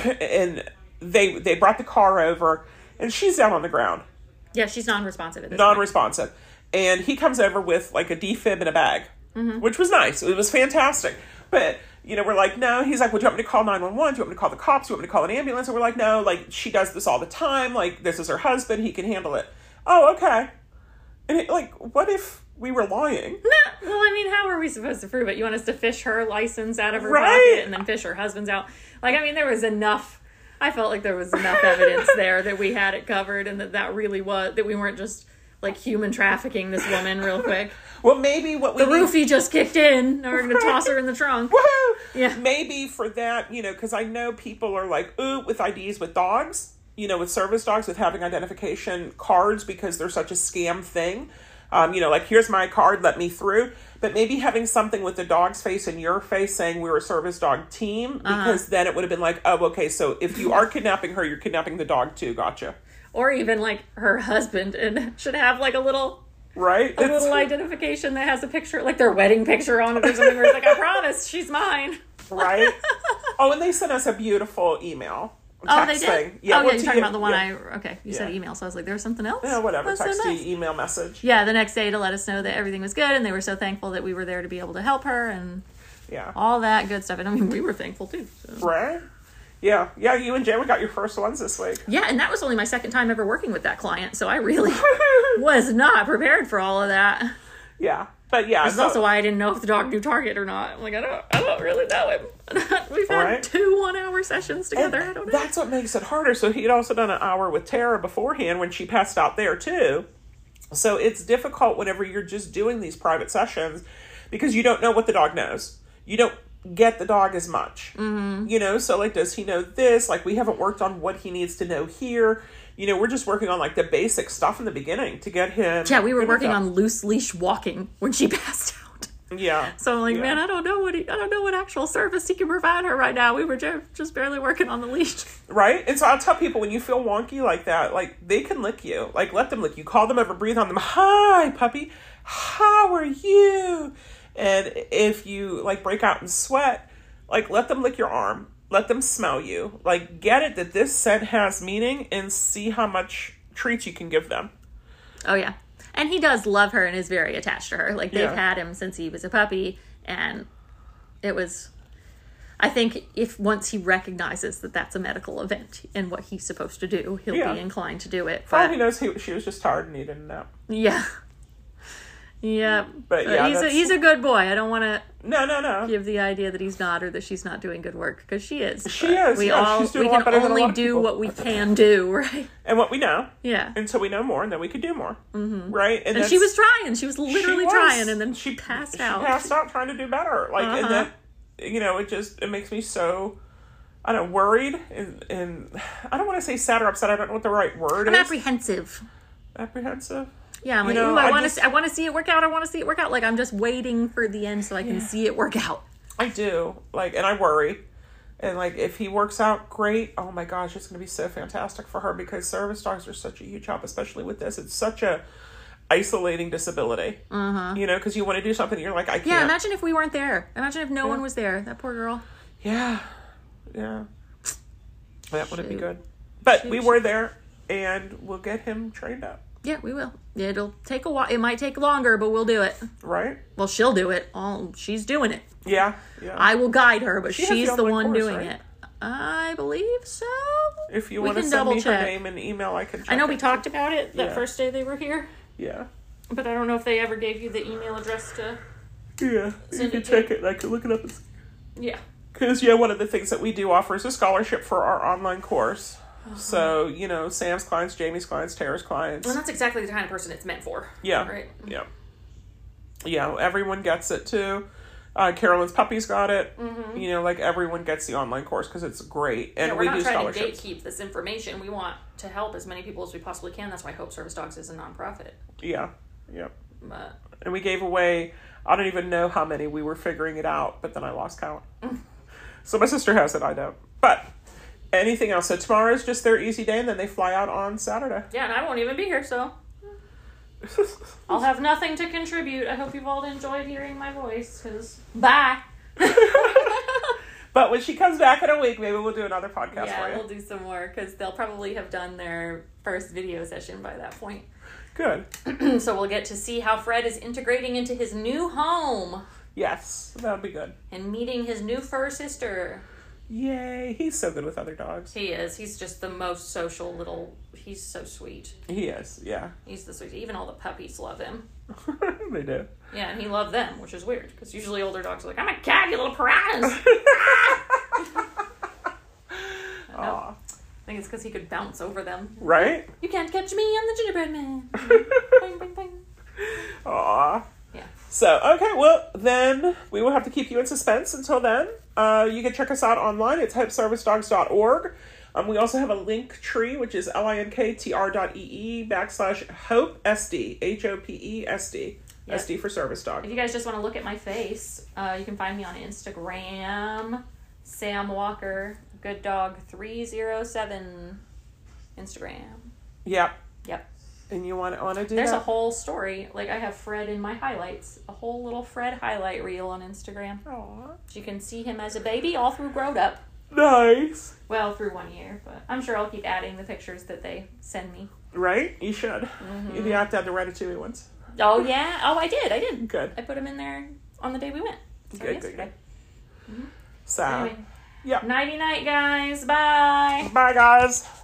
they brought the car over. And she's down on the ground. Yeah, she's non-responsive at this Non-responsive. Point. And he comes over with like a defib and a bag, which was nice. It was fantastic. But, you know, we're like, no. He's like, well, do you want me to call 911? Do you want me to call the cops? Do you want me to call an ambulance? And we're like, no, like, she does this all the time. Like, this is her husband. He can handle it. Oh, okay. And what if we were lying? No. Well, I mean, how are we supposed to prove it? You want us to fish her license out of her pocket and then fish her husband's out? Like, I mean, there was enough. I felt like there was enough evidence there that we had it covered, and that really was, that we weren't just like human trafficking this woman real quick. Well, maybe what we roofie just kicked in. Now we're going to toss her in the trunk. Woohoo! Yeah. Maybe for that, you know, because I know people are like, ooh, with IDs with dogs, you know, with service dogs, with having identification cards, because they're such a scam thing. You know, like, here's my card, let me through. But maybe having something with the dog's face and your face saying we're a service dog team, because then it would have been like, oh, okay, so if you are kidnapping her, you're kidnapping the dog too. Gotcha. Or even like her husband, and should have like a little little identification that has a picture, like their wedding picture on it or something, where it's like, I promise, she's mine. Right. Oh, and they sent us a beautiful email. Oh, they did? Thing. Yeah, you're talking about the one you said email, so I was like, there's something else? Yeah, whatever. That's Text so nice. email message. Yeah, the next day to let us know that everything was good, and they were so thankful that we were there to be able to help her, and all that good stuff. And I mean, we were thankful too. So. Right? Yeah. Yeah, you and Jamie got your first ones this week. Yeah, and that was only my second time ever working with that client, so I really was not prepared for all of that. Yeah. But yeah. That's also why I didn't know if the dog knew Target or not. I'm like, I don't really know him. We've had 2 1-hour sessions together. And I don't know. That's what makes it harder. So he'd also done an hour with Tara beforehand when she passed out there too. So it's difficult whenever you're just doing these private sessions because you don't know what the dog knows. You don't get the dog as much. Mm-hmm. You know, so like, does he know this? Like, we haven't worked on what he needs to know here. You know, we're just working on like the basic stuff in the beginning to get him. Yeah, we were working on loose leash walking when she passed out. Yeah. So I'm like, man, I don't know what actual service he can provide her right now. We were just barely working on the leash. Right? And so I'll tell people, when you feel wonky like that, like, they can lick you. Like, let them lick you. Call them over, breathe on them. Hi, puppy. How are you? And if you like break out in sweat, like, let them lick your arm. Let them smell you. Like, get it that this scent has meaning and see how much treats you can give them. Oh, yeah. And he does love her and is very attached to her. Like, they've had him since he was a puppy. And it was, I think if once he recognizes that that's a medical event and what he's supposed to do, he'll be inclined to do it. For all he knows, she was just tired and needed a nap. Yeah. Yeah, but yeah, he's a good boy. I don't want to no give the idea that he's not or that she's not doing good work, because she is. She is. We can only do what we can do, right? And what we know. Yeah. Until we know more, and then we could do more. Mm-hmm. Right. And she was trying. She was literally trying, and then she passed out. She passed out trying to do better. Like, and that, you know, it makes me so, I don't know, worried, and I don't want to say sad or upset. I don't know what the right word is. Apprehensive. Apprehensive. Yeah, I'm like, ooh, I want to see it work out. I want to see it work out. Like, I'm just waiting for the end so I can see it work out. I do. Like, and I worry. And, like, if he works out, great. Oh, my gosh, it's going to be so fantastic for her, because service dogs are such a huge help, especially with this. It's such a isolating disability. Mm-hmm. You know, because you want to do something, and you're like, I can't. Yeah, imagine if we weren't there. Imagine if no one was there. That poor girl. Yeah. Yeah. That wouldn't be good. But we were there, and we'll get him trained up. Yeah, we will. It'll take a while. It might take longer, but we'll do it. Right? Well, she'll do it. She's doing it. Yeah. I will guide her, but she's the one doing right? it. I believe so. If you want to send me her name and email, I can check. I know we talked about it that first day they were here. Yeah. But I don't know if they ever gave you the email address to... Yeah, you can check it. I can look it up. Yeah. Because, one of the things that we do offer is a scholarship for our online course. So, Sam's clients, Jamie's clients, Tara's clients. Well, that's exactly the kind of person it's meant for. Yeah. Right? Yeah. Yeah, everyone gets it too. Carolyn's puppies got it. Mm-hmm. You know, like everyone gets the online course because it's great. And yeah, we're we not do trying scholarships. to gatekeep this information. We want to help as many people as we possibly can. That's why Hope Service Dogs is a nonprofit. Yeah. Yep. But And we gave away, I don't even know how many. We were figuring it out, but then I lost count. So my sister has it, I don't. But anything else? So tomorrow's just their easy day, and then they fly out on Saturday. yeah, and I won't even be here, so I'll have nothing to contribute. I hope you've all enjoyed hearing my voice, because bye. But when she comes back in a week, maybe we'll do another podcast for you. We'll do some more, because they'll probably have done their first video session by that point. Good. So we'll get to see how Fred is integrating into his new home Yes, that'll be good. and meeting his new fur sister. Yay, he's so good with other dogs. He is. He's just the most social little... He's so sweet. He is, yeah. He's the sweetest. Even all the puppies love him. They do. Yeah, and he loved them, which is weird, because usually older dogs are like, I'm a cat, you little piranhas. Aw. I think it's because he could bounce over them. Right? You can't catch me, I'm the gingerbread man. Bing, bing, bing. Aw. Yeah. So, okay, well, then we will have to keep you in suspense until then. You can check us out online. It's hopeservicedogs.org. We also have a link tree, which is linktr.ee/HOPESD, HOPESD. Yep. SD for service dog. If you guys just want to look at my face, you can find me on Instagram, Sam Walker, Good Dog 307 Instagram. Yep. Yep. And you want to do There's that? a whole story. Like, I have Fred in my highlights. A whole little Fred highlight reel on Instagram. Aw. So you can see him as a baby all through growed up. Nice. Well, through 1 year, but I'm sure I'll keep adding the pictures that they send me. Right? You should. Mm-hmm. You have to have the Ratatouille ones. Oh, yeah? Oh, I did. Good. I put them in there on the day we went. So Good, yesterday. good. So, Anyway. yeah. Nighty-night, guys. Bye. Bye, guys.